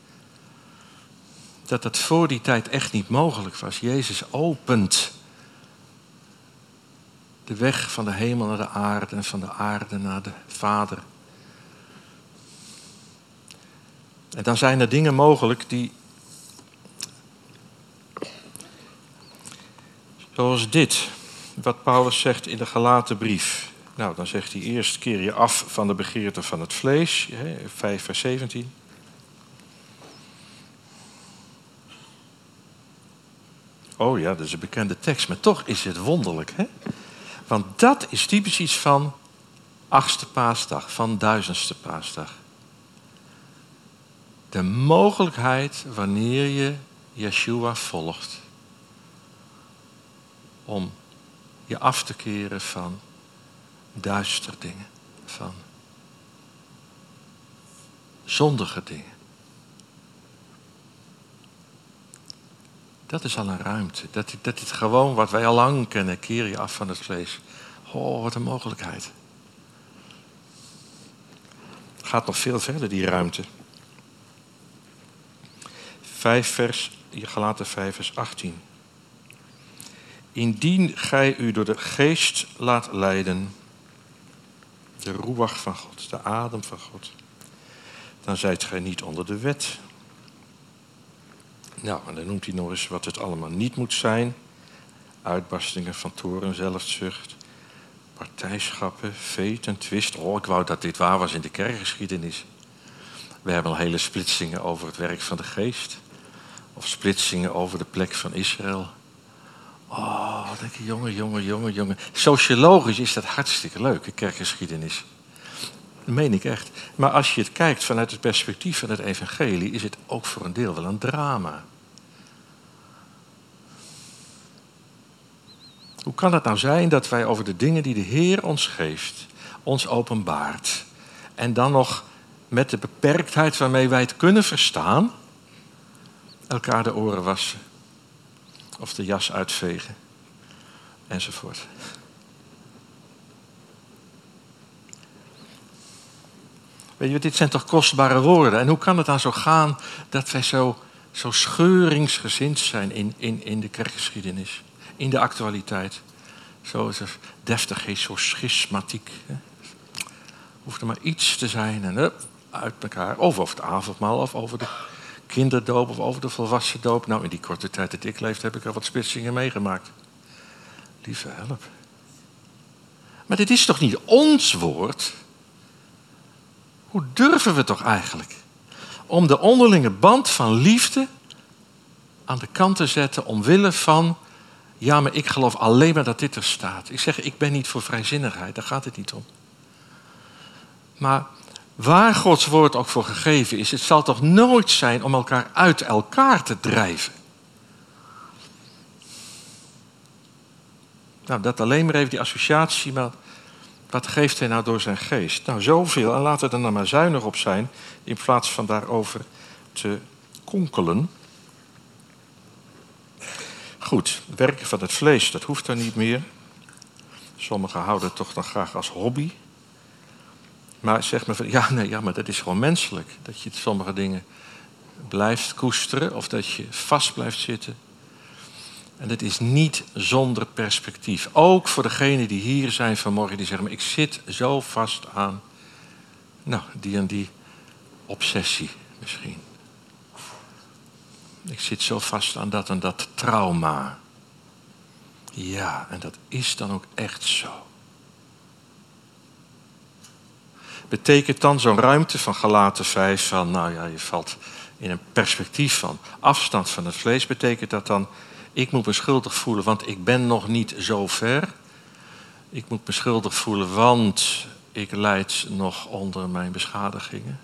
Speaker 7: dat dat voor die tijd echt niet mogelijk was. Jezus opent de weg van de hemel naar de aarde en van de aarde naar de Vader. En dan zijn er dingen mogelijk die, zoals dit, wat Paulus zegt in de Galatenbrief. Nou, dan zegt hij eerst, keer je af van de begeerte van het vlees, 5 vers 17. Oh ja, dat is een bekende tekst, maar toch is het wonderlijk, hè? Want dat is typisch iets van 8e paasdag, van 1000ste paasdag. De mogelijkheid wanneer je Yeshua volgt om je af te keren van duistere dingen, van zondige dingen. Dat is al een ruimte. Dat dit gewoon wat wij al lang kennen, keer je af van het vlees. Oh, wat een mogelijkheid. Het gaat nog veel verder, die ruimte. Galaten 5 vers 18. Indien gij u door de geest laat leiden, de roewach van God, de adem van God, dan zijt gij niet onder de wet. Nou, en dan noemt hij nog eens wat het allemaal niet moet zijn. uitbarstingen van toorn, zelfzucht, partijschappen, veet en twist. Oh, ik wou dat dit waar was in de kerkgeschiedenis. We hebben al hele splitsingen over het werk van de geest. Of splitsingen over de plek van Israël. Oh, denk ik, jongen. Sociologisch is dat hartstikke leuk, de kerkgeschiedenis. Dat meen ik echt. Maar als je het kijkt vanuit het perspectief van het evangelie, is het ook voor een deel wel een drama. Hoe kan het nou zijn dat wij over de dingen die de Heer ons geeft, ons openbaart, en dan nog met de beperktheid waarmee wij het kunnen verstaan, elkaar de oren wassen of de jas uitvegen enzovoort. Weet je, dit zijn toch kostbare woorden. En hoe kan het dan zo gaan dat wij zo scheuringsgezind zijn in de kerkgeschiedenis, in de actualiteit? Zo deftig is, zo schismatiek. Hè? Hoeft er maar iets te zijn en uit elkaar. Of over het avondmaal, of over de kinderdoop, of over de volwassen doop. Nou, in die korte tijd dat ik leefde heb ik al wat splitsingen meegemaakt. Lieve help. Maar dit is toch niet ons woord? Hoe durven we toch eigenlijk om de onderlinge band van liefde aan de kant te zetten omwille van, ja, maar ik geloof alleen maar dat dit er staat. Ik zeg, ik ben niet voor vrijzinnigheid, daar gaat het niet om. Maar waar Gods woord ook voor gegeven is, het zal toch nooit zijn om elkaar uit elkaar te drijven. Nou, dat alleen maar even die associatie, maar wat geeft hij nou door zijn geest? Nou, zoveel, en laten we er dan maar zuinig op zijn, in plaats van daarover te konkelen. Goed, werken van het vlees, dat hoeft er niet meer. Sommigen houden het toch dan graag als hobby. Maar zeg maar van, ja, maar dat is gewoon menselijk. Dat je sommige dingen blijft koesteren of dat je vast blijft zitten. En dat is niet zonder perspectief. Ook voor degenen die hier zijn vanmorgen, die zeggen, maar ik zit zo vast aan, nou, die en die obsessie misschien. Ik zit zo vast aan dat en dat trauma. Ja, en dat is dan ook echt zo. Betekent dan zo'n ruimte van Galaten 5 van, nou ja, je valt in een perspectief van afstand van het vlees, betekent dat dan, ik moet me schuldig voelen, want ik ben nog niet zo ver. Ik moet me schuldig voelen, want ik lijd nog onder mijn beschadigingen.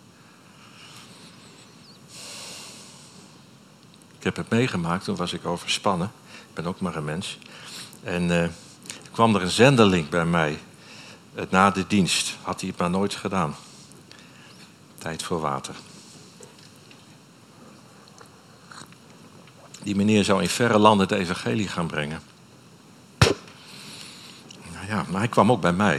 Speaker 7: Ik heb het meegemaakt, toen was ik overspannen. Ik ben ook maar een mens. En kwam er een zendeling bij mij. Na de dienst had hij het maar nooit gedaan. Tijd voor water. Die meneer zou in verre landen het evangelie gaan brengen. Nou ja, maar hij kwam ook bij mij.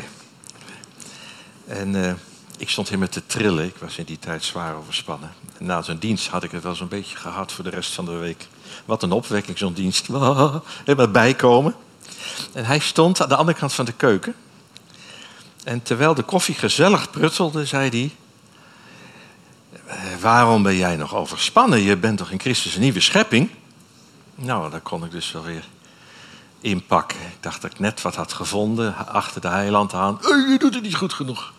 Speaker 7: En ik stond helemaal te trillen. Ik was in die tijd zwaar overspannen. En na zijn dienst had ik het wel zo'n beetje gehad voor de rest van de week. Wat een opwekking, zo'n dienst. Helemaal bijkomen. En hij stond aan de andere kant van de keuken. En terwijl de koffie gezellig pruttelde, zei hij, waarom ben jij nog overspannen? Je bent toch in Christus een nieuwe schepping? Nou, daar kon ik dus wel weer inpakken. Ik dacht dat ik net wat had gevonden achter de heiland aan. Je doet het niet goed genoeg.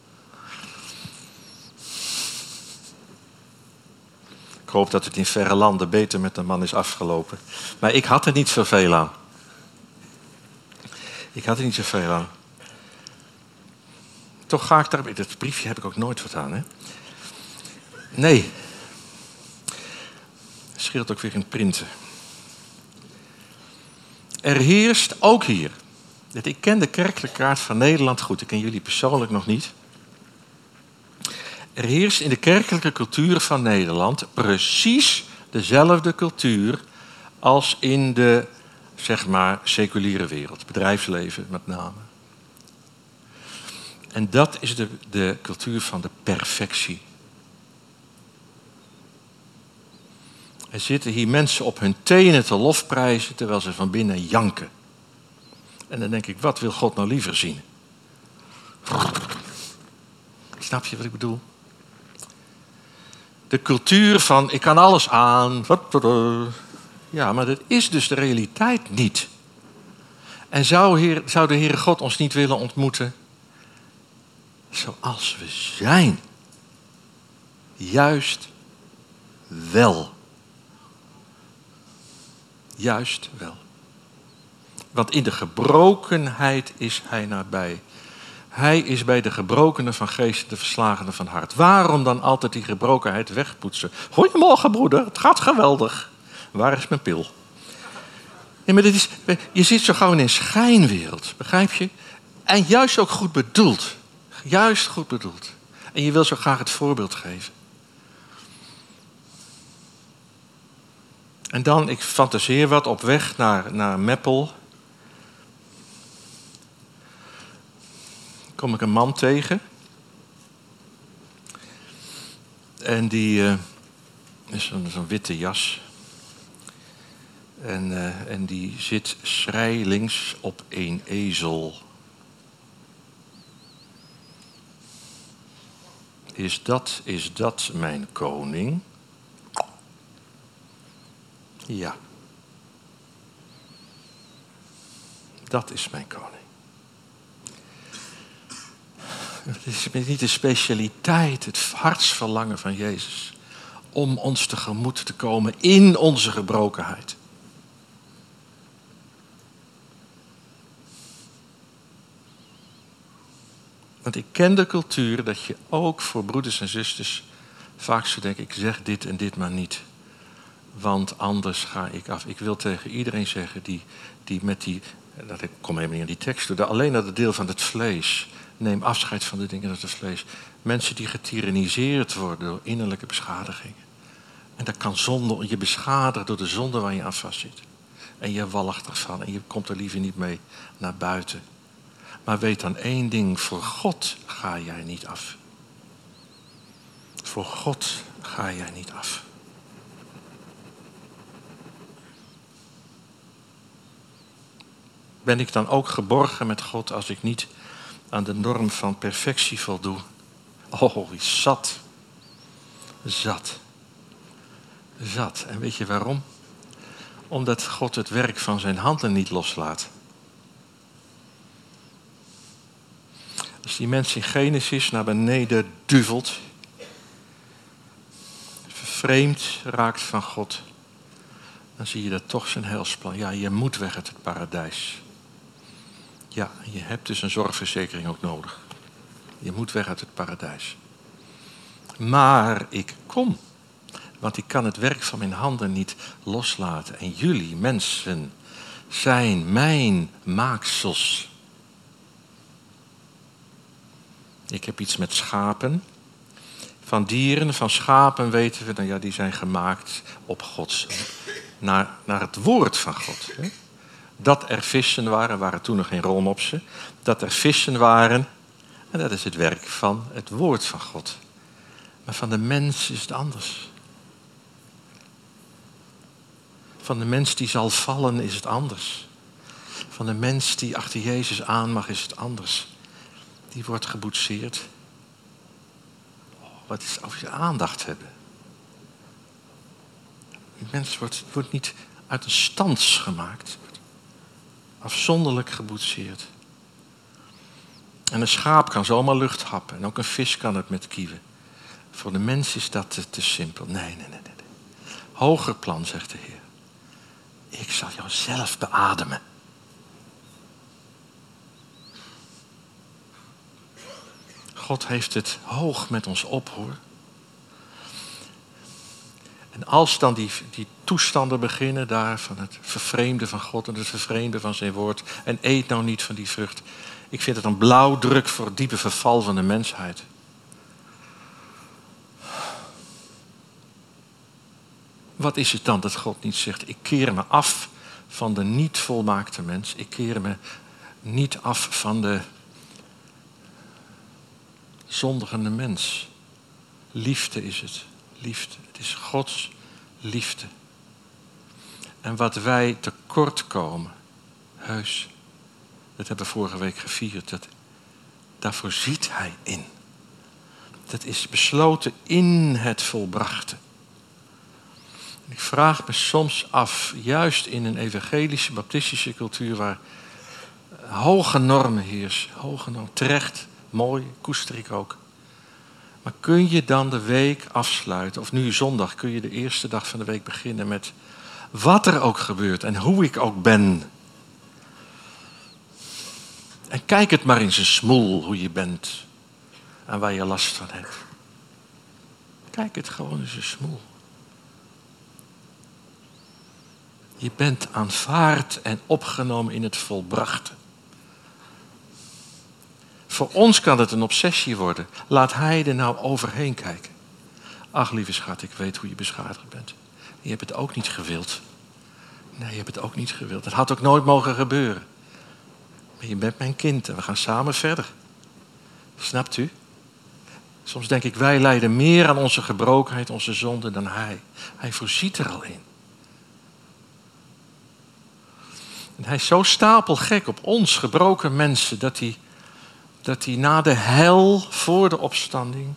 Speaker 7: Ik hoop dat het in verre landen beter met de man is afgelopen. Maar ik had er niet zoveel aan. Toch ga ik daar... Dat briefje heb ik ook nooit wat aan, hè? Nee. Scheelt ook weer in het printen. Er heerst ook hier... Ik ken de kerkelijke kaart van Nederland goed. Ik ken jullie persoonlijk nog niet. Er heerst in de kerkelijke cultuur van Nederland precies dezelfde cultuur als in de, zeg maar, seculiere wereld. Bedrijfsleven met name. En dat is de cultuur van de perfectie. Er zitten hier mensen op hun tenen te lofprijzen terwijl ze van binnen janken. En dan denk ik, wat wil God nou liever zien? Snap je wat ik bedoel? De cultuur van, ik kan alles aan. Ja, maar dat is dus de realiteit niet. En zou de Heere God ons niet willen ontmoeten zoals we zijn? Juist wel. Juist wel. Want in de gebrokenheid is hij nabij. Hij is bij de gebrokenen van geest, de verslagenen van hart. Waarom dan altijd die gebrokenheid wegpoetsen? Goedemorgen broeder, het gaat geweldig. Waar is mijn pil? Ja, maar je zit zo gauw in een schijnwereld, begrijp je? En juist ook goed bedoeld. Juist goed bedoeld. En je wil zo graag het voorbeeld geven. En dan, ik fantaseer wat, op weg naar Meppel. Kom ik een man tegen. En die is zo'n witte jas. En die zit schrijlings op een ezel. Is dat mijn koning? Ja. Dat is mijn koning. Het is niet de specialiteit, het hartsverlangen van Jezus om ons tegemoet te komen in onze gebrokenheid. Want ik ken de cultuur dat je ook voor broeders en zusters vaak zo denkt, ik zeg dit en dit maar niet. Want anders ga ik af. Ik wil tegen iedereen zeggen die met die, dat ik kom helemaal niet aan die tekst toe, alleen naar het deel van het vlees. Neem afscheid van de dingen uit het vlees. Mensen die getyranniseerd worden door innerlijke beschadigingen. En dat kan zonde, je beschadigt door de zonde waar je aan vast zit. En je walgt ervan en je komt er liever niet mee naar buiten. Maar weet dan één ding, voor God ga jij niet af. Voor God ga jij niet af. Ben ik dan ook geborgen met God als ik niet aan de norm van perfectie voldoe? Oh, zat. Zat. Zat. En weet je waarom? Omdat God het werk van zijn handen niet loslaat. Als die mens in Genesis naar beneden duvelt, vervreemd raakt van God, dan zie je dat toch zijn heilsplan. Ja, je moet weg uit het paradijs. Ja, je hebt dus een zorgverzekering ook nodig. Je moet weg uit het paradijs. Maar ik kom, want ik kan het werk van mijn handen niet loslaten. En jullie, mensen, zijn mijn maaksels. Ik heb iets met schapen. Van dieren, van schapen weten we, nou ja, die zijn gemaakt op Gods, naar het woord van God. Hè? Dat er vissen waren toen nog geen rolmopsen. Dat er vissen waren, en dat is het werk van het woord van God. Maar van de mens is het anders. Van de mens die zal vallen is het anders. Van de mens die achter Jezus aan mag is het anders. Die wordt geboetseerd. Oh, wat is als je aandacht hebben. Die mens wordt niet uit een stans gemaakt. Afzonderlijk geboetseerd. En een schaap kan zomaar lucht happen. En ook een vis kan het met kieven. Voor de mens is dat te simpel. Nee. Hoger plan, zegt de Heer. Ik zal jou zelf beademen. God heeft het hoog met ons op, hoor. En als dan die toestanden beginnen daar van het vervreemden van God en het vervreemden van zijn woord. En eet nou niet van die vrucht. Ik vind het een blauwdruk voor het diepe verval van de mensheid. Wat is het dan dat God niet zegt? Ik keer me af van de niet volmaakte mens. Ik keer me niet af van de zondigende mens. Liefde is het. Liefde. Het is Gods liefde. En wat wij tekort komen, heus, dat hebben we vorige week gevierd, daar voorziet hij in. Dat is besloten in het volbrachte. Ik vraag me soms af, juist in een evangelische, baptistische cultuur waar hoge normen heersen. Hoge normen. Terecht, mooi, koester ik ook. Maar kun je dan de week afsluiten, of nu zondag, kun je de eerste dag van de week beginnen met wat er ook gebeurt en hoe ik ook ben. En kijk het maar in zijn smoel hoe je bent en waar je last van hebt. Kijk het gewoon in zijn smoel. Je bent aanvaard en opgenomen in het volbrachte. Voor ons kan het een obsessie worden. Laat hij er nou overheen kijken. Ach, lieve schat, ik weet hoe je beschadigd bent. Je hebt het ook niet gewild. Nee, je hebt het ook niet gewild. Het had ook nooit mogen gebeuren. Maar je bent mijn kind en we gaan samen verder. Snapt u? Soms denk ik, wij lijden meer aan onze gebrokenheid, onze zonde dan hij. Hij voorziet er al in. En hij is zo stapelgek op ons gebroken mensen dat hij na de hel voor de opstanding,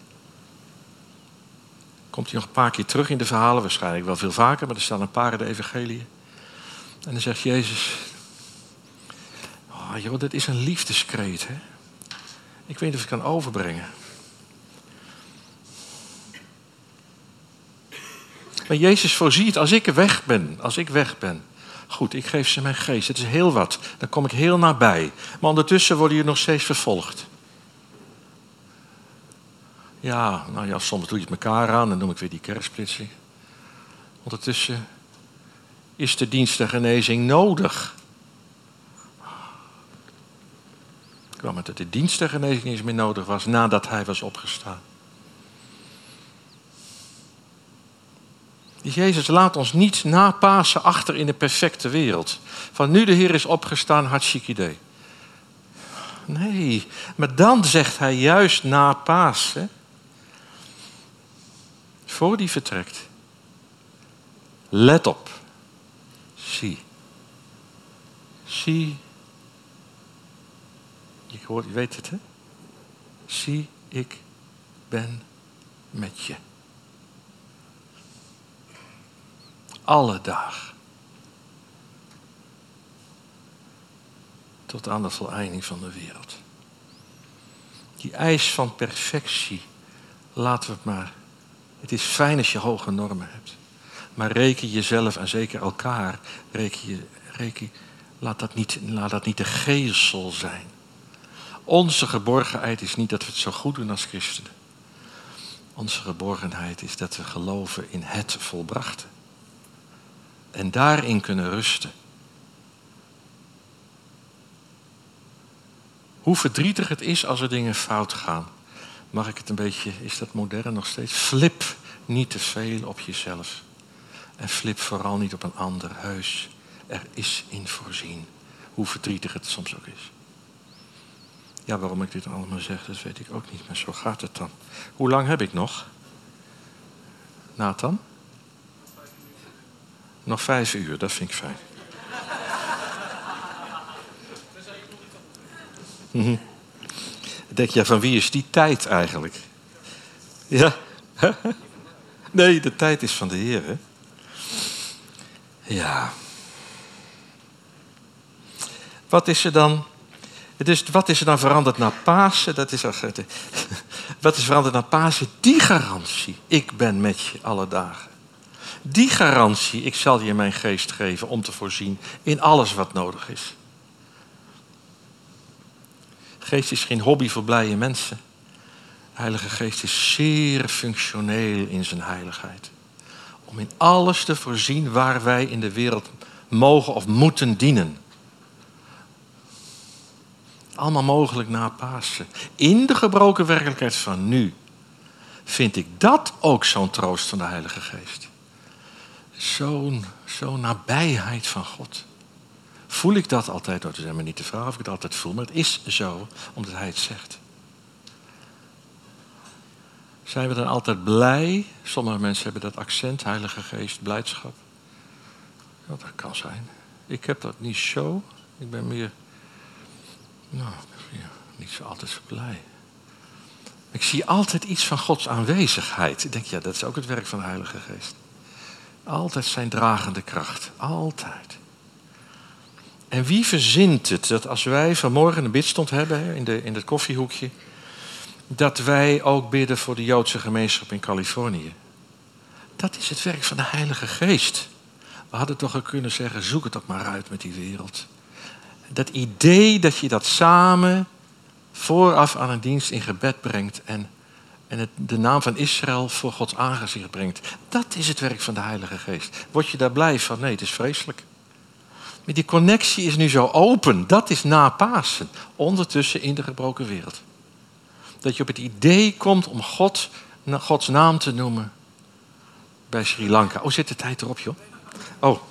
Speaker 7: komt hij nog een paar keer terug in de verhalen, waarschijnlijk wel veel vaker, maar er staan een paar in de evangeliën. En dan zegt Jezus, oh joh, dat is een liefdeskreet, hè? Ik weet niet of ik het kan overbrengen. Maar Jezus voorziet, als ik weg ben, goed, ik geef ze mijn geest, het is heel wat, dan kom ik heel nabij. Maar ondertussen worden je nog steeds vervolgd. Ja, nou ja, soms doe je het elkaar aan, dan noem ik weer die kerksplitsing. Ondertussen is de dienst der genezing nodig. Ik kwam met dat de dienst der genezing niet eens meer nodig was nadat hij was opgestaan. Jezus laat ons niet na Pasen achter in de perfecte wereld. Van nu de Heer is opgestaan, hartstikke idee. Nee, maar dan zegt hij juist na Pasen, voor die vertrekt, let op, zie, je weet het hè, zie, ik ben met je. Alle dagen. Tot aan de voleinding van de wereld. Die eis van perfectie, laten we het maar. Het is fijn als je hoge normen hebt. Maar reken jezelf en zeker elkaar, laat dat niet de geesel zijn. Onze geborgenheid is niet dat we het zo goed doen als christenen. Onze geborgenheid is dat we geloven in het volbrachte. En daarin kunnen rusten. Hoe verdrietig het is als er dingen fout gaan. Mag ik het een beetje, is dat modern nog steeds? Flip niet te veel op jezelf. En flip vooral niet op een ander heus. Er is in voorzien. Hoe verdrietig het soms ook is. Ja, waarom ik dit allemaal zeg, dat weet ik ook niet. Maar zo gaat het dan. Hoe lang heb ik nog? Nathan? Nog 5 uur, dat vind ik fijn. Denk je, van wie is die tijd eigenlijk? Ja? Nee, de tijd is van de Heer, hè? Ja. Wat is er dan? Wat is er dan veranderd na Pasen? Wat is veranderd na Pasen? Die garantie. Ik ben met je alle dagen. Die garantie, ik zal je mijn geest geven om te voorzien in alles wat nodig is. Geest is geen hobby voor blije mensen. De Heilige Geest is zeer functioneel in zijn heiligheid. Om in alles te voorzien waar wij in de wereld mogen of moeten dienen. Allemaal mogelijk na Pasen. In de gebroken werkelijkheid van nu vind ik dat ook zo'n troost van de Heilige Geest. Zo'n nabijheid van God. Voel ik dat altijd? Dat is helemaal niet de vraag of ik het altijd voel, maar het is zo, omdat hij het zegt. Zijn we dan altijd blij? Sommige mensen hebben dat accent, Heilige Geest, blijdschap. Ja, dat kan zijn. Ik heb dat niet zo. Ik ben meer, niet zo altijd zo blij. Ik zie altijd iets van Gods aanwezigheid. Ik denk, ja, dat is ook het werk van de Heilige Geest. Altijd zijn dragende kracht. Altijd. En wie verzint het dat als wij vanmorgen een bidstond hebben in het koffiehoekje, dat wij ook bidden voor de Joodse gemeenschap in Californië? Dat is het werk van de Heilige Geest. We hadden toch ook kunnen zeggen, zoek het ook maar uit met die wereld. Dat idee dat je dat samen vooraf aan een dienst in gebed brengt en de naam van Israël voor Gods aangezicht brengt. Dat is het werk van de Heilige Geest. Word je daar blij van? Nee, het is vreselijk. Maar die connectie is nu zo open. Dat is na Pasen. Ondertussen in de gebroken wereld. Dat je op het idee komt om Gods naam te noemen bij Sri Lanka. Oh, zit de tijd erop, joh? Oh.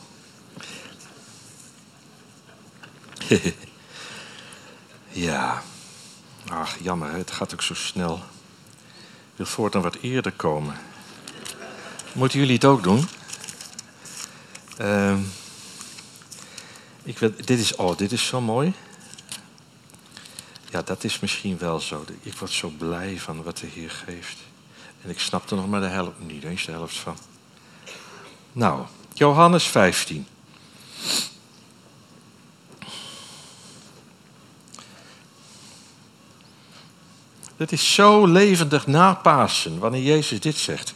Speaker 7: Ja. Ach, jammer, het gaat ook zo snel. Ik wil voortaan wat eerder komen. Moeten jullie het ook doen? Dit is zo mooi. Ja, dat is misschien wel zo. Ik word zo blij van wat de Heer geeft. En ik snap er nog maar de helft, niet eens de helft van. Nou, Johannes 15. Het is zo levendig na Pasen, wanneer Jezus dit zegt.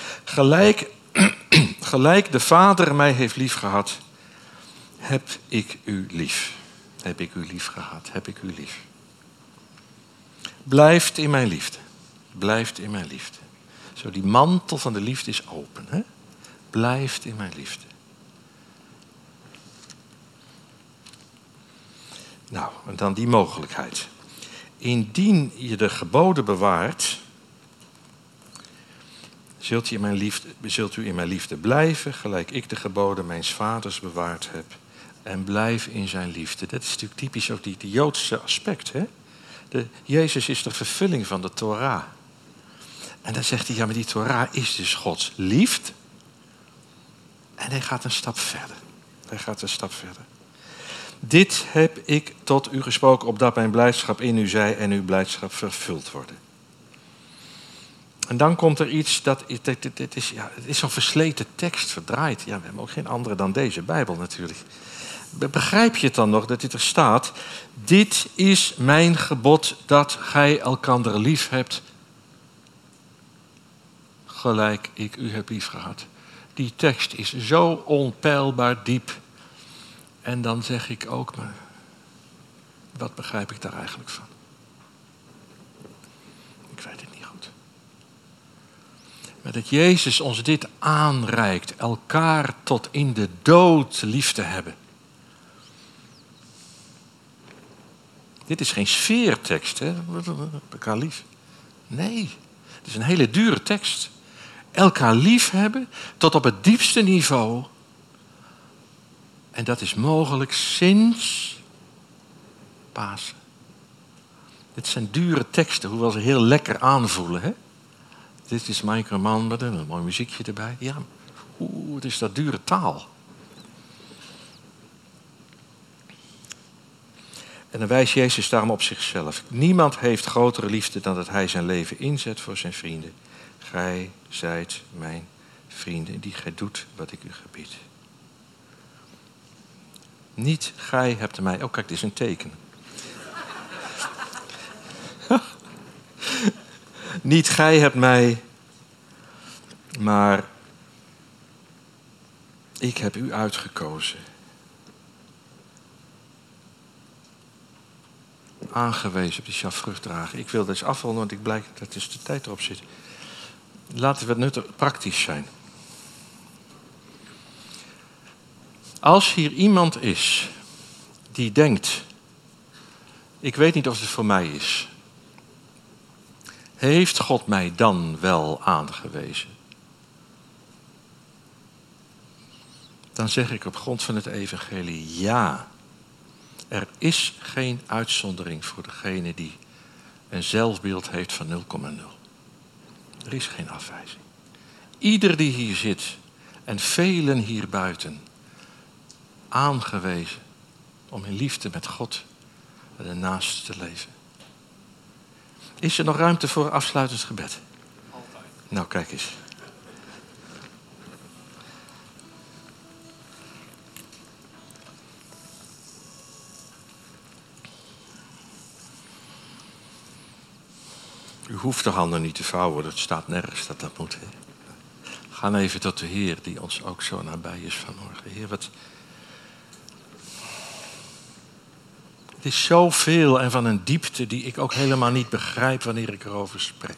Speaker 7: Gelijk de Vader mij heeft liefgehad, heb ik u lief. Heb ik u lief gehad, heb ik u lief. Blijft in mijn liefde. Blijft in mijn liefde. Zo, die mantel van de liefde is open. Hè? Blijft in mijn liefde. Nou, en dan die mogelijkheid. Indien je de geboden bewaart, zult u in mijn liefde blijven, gelijk ik de geboden mijns vaders bewaard heb. En blijf in zijn liefde. Dat is natuurlijk typisch ook die Joodse aspect. Hè? Jezus is de vervulling van de Torah. En dan zegt hij, ja, maar die Torah is dus Gods liefde. En hij gaat een stap verder. Dit heb ik tot u gesproken, opdat mijn blijdschap in u zij en uw blijdschap vervuld worden. En dan komt er iets, het is zo'n versleten tekst, verdraaid. Ja, we hebben ook geen andere dan deze Bijbel natuurlijk. Begrijp je het dan nog dat dit er staat? Dit is mijn gebod, dat gij elkander lief hebt, gelijk ik u heb lief gehad. Die tekst is zo onpeilbaar diep. En dan zeg ik ook, maar wat begrijp ik daar eigenlijk van? Ik weet het niet goed. Maar dat Jezus ons dit aanreikt, elkaar tot in de dood lief te hebben. Dit is geen sfeertekst, hè? Elkaar lief. Nee, het is een hele dure tekst. Elkaar lief hebben tot op het diepste niveau. En dat is mogelijk sinds Pasen. Dit zijn dure teksten, hoewel ze heel lekker aanvoelen. Hè? Dit is mijn commandment, een mooi muziekje erbij. Ja, het is dat dure taal. En dan wijst Jezus daarom op zichzelf. Niemand heeft grotere liefde dan dat hij zijn leven inzet voor zijn vrienden. Gij zijt mijn vrienden, die gij doet wat ik u gebied. Niet gij hebt mij... Oh, kijk, dit is een teken. Niet gij hebt mij, maar ik heb u uitgekozen. Aangewezen op die schafvrucht dragen. Ik wil dus afronden, want ik blijk dat dus de tijd erop zit. Laten we nuttig praktisch zijn. Als hier iemand is die denkt, ik weet niet of het voor mij is. Heeft God mij dan wel aangewezen? Dan zeg ik op grond van het evangelie ja. Er is geen uitzondering voor degene die een zelfbeeld heeft van 0,0. Er is geen afwijzing. Ieder die hier zit en velen hier buiten, aangewezen om in liefde met God en de naaste te leven. Is er nog ruimte voor afsluitend gebed? Altijd. Nou, kijk eens. U hoeft de handen niet te vouwen, dat staat nergens dat dat moet. Hè? Ga even tot de Heer die ons ook zo nabij is vanmorgen. Heer, wat... Het is zoveel en van een diepte die ik ook helemaal niet begrijp wanneer ik erover spreek.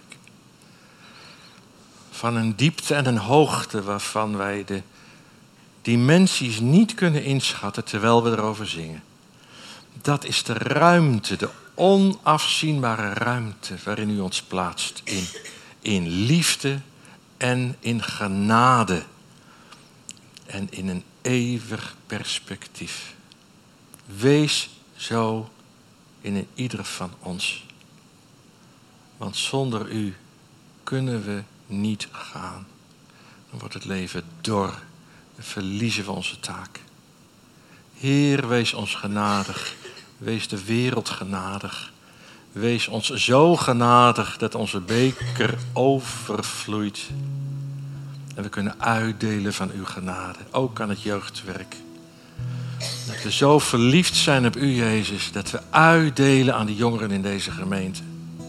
Speaker 7: Van een diepte en een hoogte waarvan wij de dimensies niet kunnen inschatten terwijl we erover zingen. Dat is de ruimte, de onafzienbare ruimte waarin u ons plaatst. In liefde en in genade. En in een eeuwig perspectief. Wees zo in ieder van ons. Want zonder u kunnen we niet gaan. Dan wordt het leven dor. Dan verliezen we onze taak. Heer, wees ons genadig. Wees de wereld genadig. Wees ons zo genadig dat onze beker overvloeit. En we kunnen uitdelen van uw genade. Ook aan het jeugdwerk. Dat we zo verliefd zijn op u, Jezus, dat we uitdelen aan de jongeren in deze gemeente.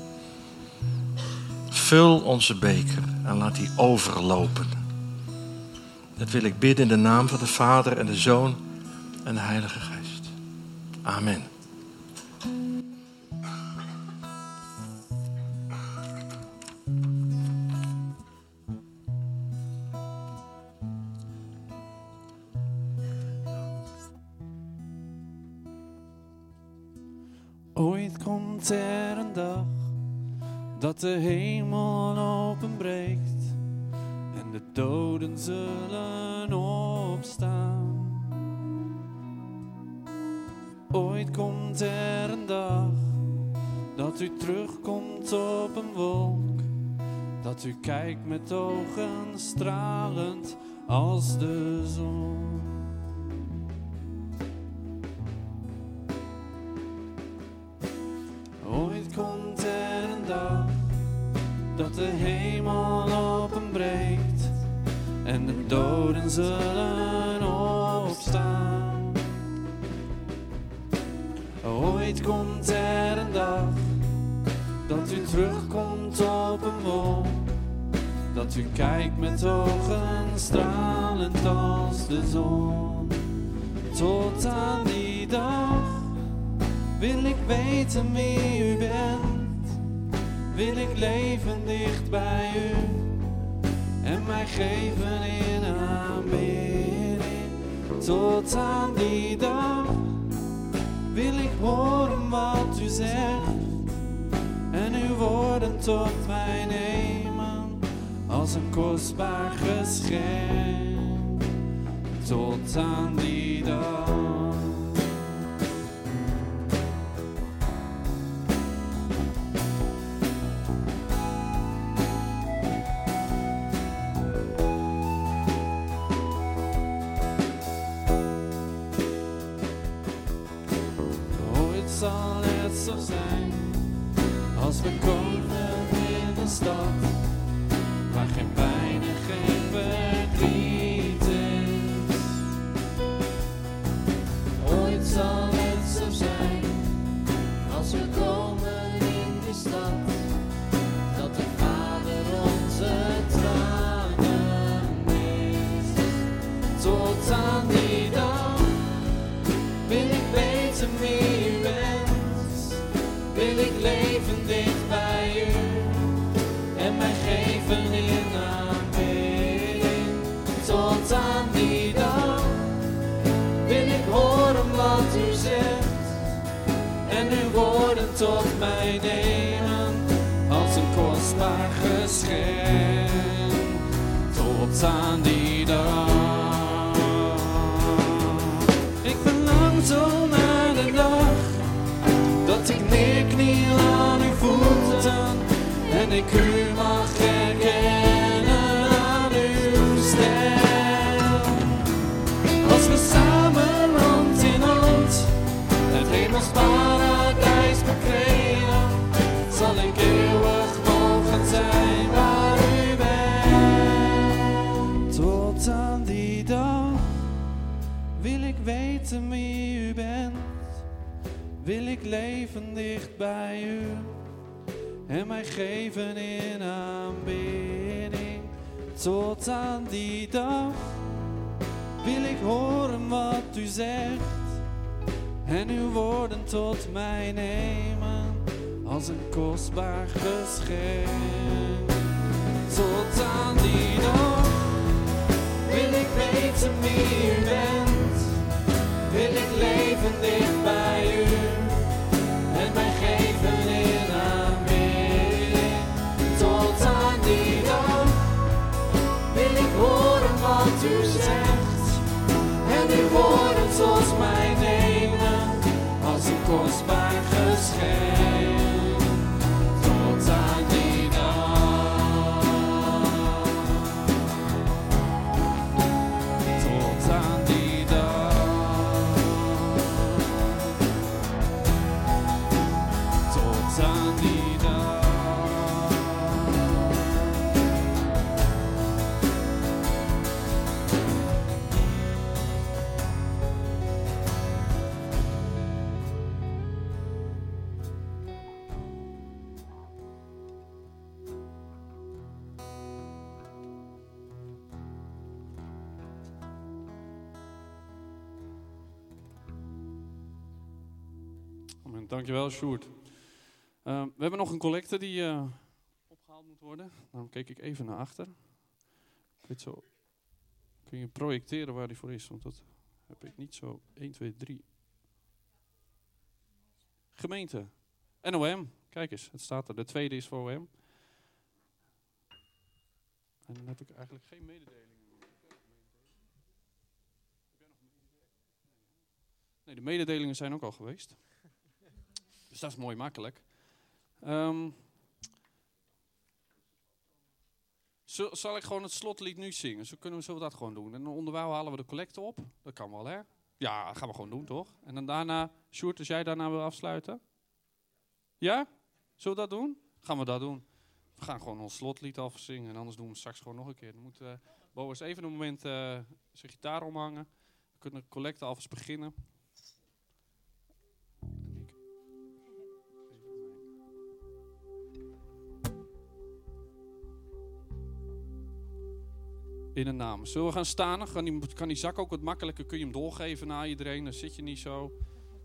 Speaker 7: Vul onze beker en laat die overlopen. Dat wil ik bidden in de naam van de Vader en de Zoon en de Heilige Geest. Amen.
Speaker 6: Ooit komt er een dag dat de hemel openbreekt en de doden zullen opstaan. Ooit komt er een dag dat u terugkomt op een wolk, dat u kijkt met ogen stralend als de zon. Ooit komt er een dag dat de hemel openbreekt en de doden zullen opstaan. Ooit komt er een dag dat u terugkomt op een wolk, dat u kijkt met ogen stralend als de zon. Tot aan die dag wil ik weten wie u bent, wil ik leven dicht bij u en mij geven in aanbidding. Tot aan die dag wil ik horen wat u zegt en uw woorden tot mij nemen als een kostbaar geschenk. Tot aan die dag. Zal het zo zijn als we komen in een stad waar geen pijn en geen verdriet is. Ooit zal het zo zijn als we komen in die stad dat de Vader onze tranen is. Tot aan die dag wil ik weten wie u bent, wil ik leven dicht bij u en mij geven in aanbidding. Tot aan die dag wil ik horen wat u zegt en uw woorden tot mij nemen als een kostbaar geschenk. Tot aan die dag. Ik verlang zo naar de dag dat ik neerkniel aan uw voeten en ik u mag herkennen aan uw stem. Als we samen hand in hand het hemels paradijs betreden, zal ik eeuwig mogen zijn waar u bent. Tot aan die dag wil ik weten wie u bent, wil ik leven dicht bij u en mij geven in aanbidding. Tot aan die dag wil ik horen wat u zegt en uw woorden tot mij nemen als een kostbaar geschenk. Tot aan die dag wil ik weten wie u bent, wil ik leven dicht bij u en mij geven in aanbidding. Tot aan die dag wil ik horen wat u zegt en uw woorden tot mij nemen als een kostbaar geschenk. Tot aan die dag, tot aan die dag, tot aan die dag.
Speaker 1: Amen. Dankjewel, Sjoerd. We hebben nog een collecte die opgehaald moet worden. Daarom keek ik even naar achter. Ik weet zo. Kun je projecteren waar die voor is? Want dat heb ik niet zo. 1, 2, 3. Gemeente. NOM. Kijk eens, het staat er. De tweede is voor OM. En dan heb ik eigenlijk geen mededelingen. Nee, de mededelingen zijn ook al geweest. Dus dat is mooi makkelijk. Zal ik gewoon het slotlied nu zingen? Zullen we dat gewoon doen? En onderwijl halen we de collecte op. Dat kan wel, hè? Ja, dat gaan we gewoon doen, toch? En dan daarna, Sjoerd, als jij daarna wil afsluiten? Ja? Zullen we dat doen? Gaan we dat doen. We gaan gewoon ons slotlied afzingen. En anders doen we het straks gewoon nog een keer. Dan moet Boas even een moment zijn gitaar omhangen. We kunnen de collecte alvast beginnen. In een naam. Zullen we gaan staan? Kan die zak ook wat makkelijker? Kun je hem doorgeven naar iedereen? Dan zit je niet zo.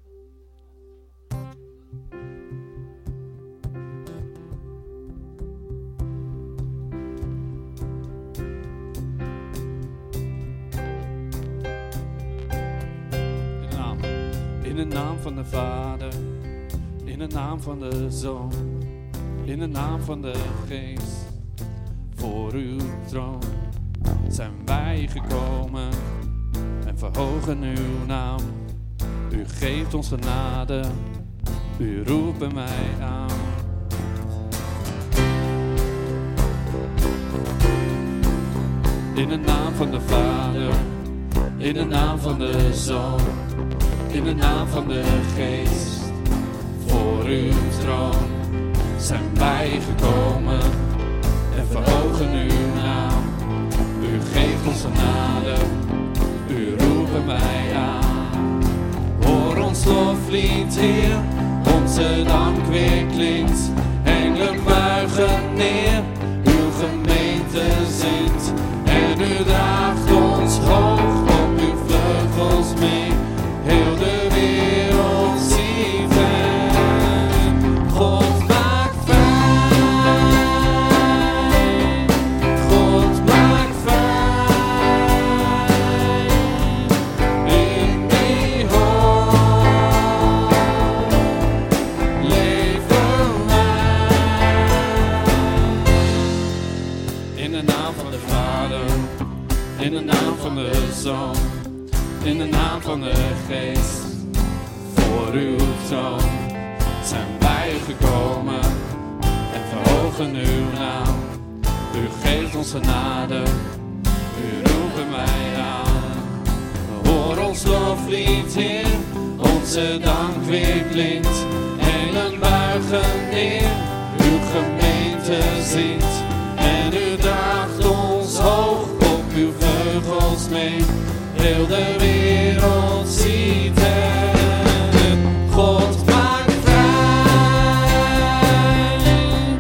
Speaker 1: In de naam. In de naam van de Vader. In de naam van de Zoon. In de naam van de Geest. Voor uw troon zijn wij gekomen en verhogen uw naam. U geeft ons genade, u roept bij mij aan. In de naam van de Vader, in de naam van de Zoon, in de naam van de Geest. Voor uw troon zijn wij gekomen en verhogen uw naam. U geeft ons genade, u roept bij mij aan. Hoor ons loflied, Heer, onze dank weer klinkt. Engelen buigen neer, uw gemeente zingt. En u draagt ons hoog op uw vleugels mee. Heel de wereld ziet hem. God maakt vrij. God maakt vrij. In die hoop leven wij. In de naam van de Vader, in de naam van de Zoon, in de naam van de Geest. Voor uw troon zijn wij gekomen en verhogen uw naam. U geeft ons genade, u roept bij mij aan. Hoor ons loflied, Heer, onze dank weer klinkt. Engelen buigen neer, uw gemeente zingt. En u draagt ons hoog op uw vleugels mee. Heel de wereld ziet het. God maakt vrij.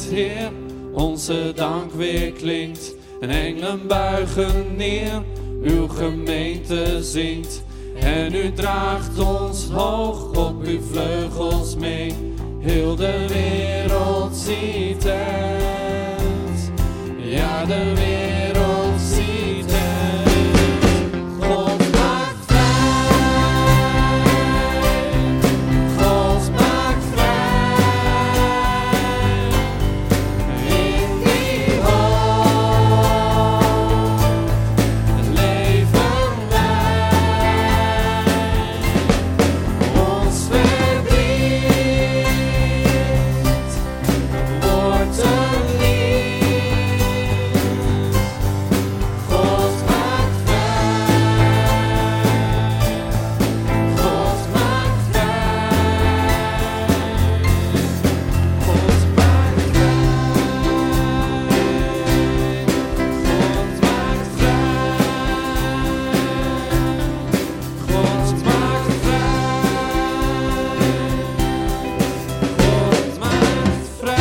Speaker 6: loflied, Heer, onze dank weer klinkt. En engelen buigen neer, uw gemeente zingt. En u draagt ons hoog op uw vleugels mee. Heel de wereld ziet het. Ja, de wereld ziet het. God maakt vrij. God maakt vrij. In die hoop leven wij. Ons verdriet wordt een lied. God maakt vrij. God maakt vrij. God maakt vrij. God maakt vrij. God maakt vrij. God maakt vrij.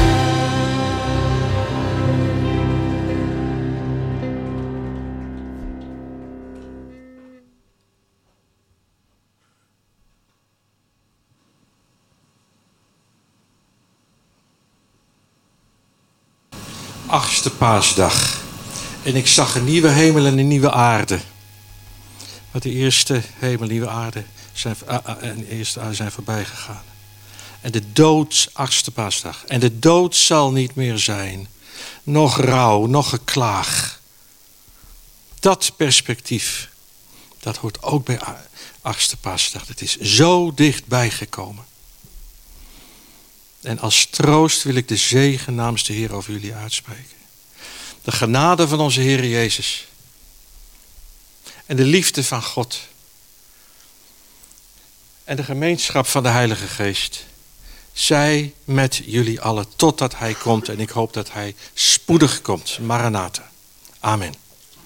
Speaker 7: Achtste paasdag. En ik zag een nieuwe hemel en een nieuwe aarde. Want de eerste hemel en nieuwe aarde zijn voorbij gegaan. En de dood, achtste paasdag. En de dood zal niet meer zijn. Nog rouw, nog geklaag. Dat perspectief, dat hoort ook bij achtste paasdag. Het is zo dichtbij gekomen. En als troost wil ik de zegen namens de Heer over jullie uitspreken. De genade van onze Heer Jezus. En de liefde van God. En de gemeenschap van de Heilige Geest. Zij met jullie allen totdat Hij komt. En ik hoop dat Hij spoedig komt. Maranatha. Amen.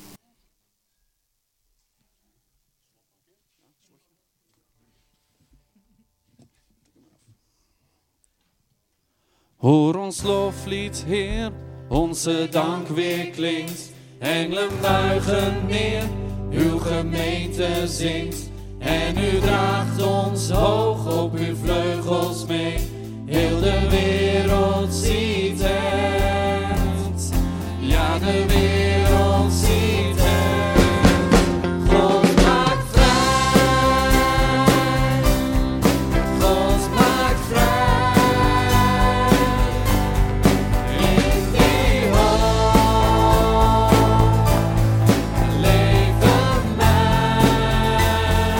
Speaker 6: Hoor ons loflied, Heer, onze dank weer klinkt. Engelen buigen neer, uw gemeente zingt. En u draagt ons hoog op uw vleugels mee. Heel de wereld ziet het. Ja, de wereld ziet het. God maakt vrij. God maakt vrij. In die hoop leven wij.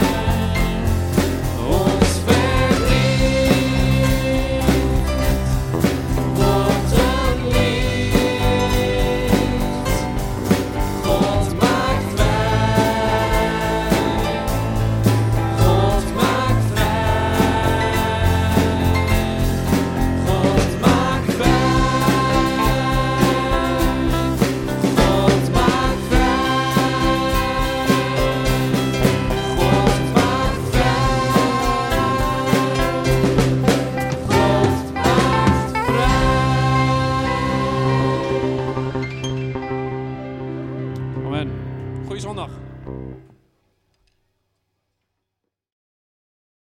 Speaker 6: Ons verdriet wordt een lied. God maakt vrij. God maakt vrij. God maakt vrij. God maakt vrij.
Speaker 1: Amen. Goeie zondag.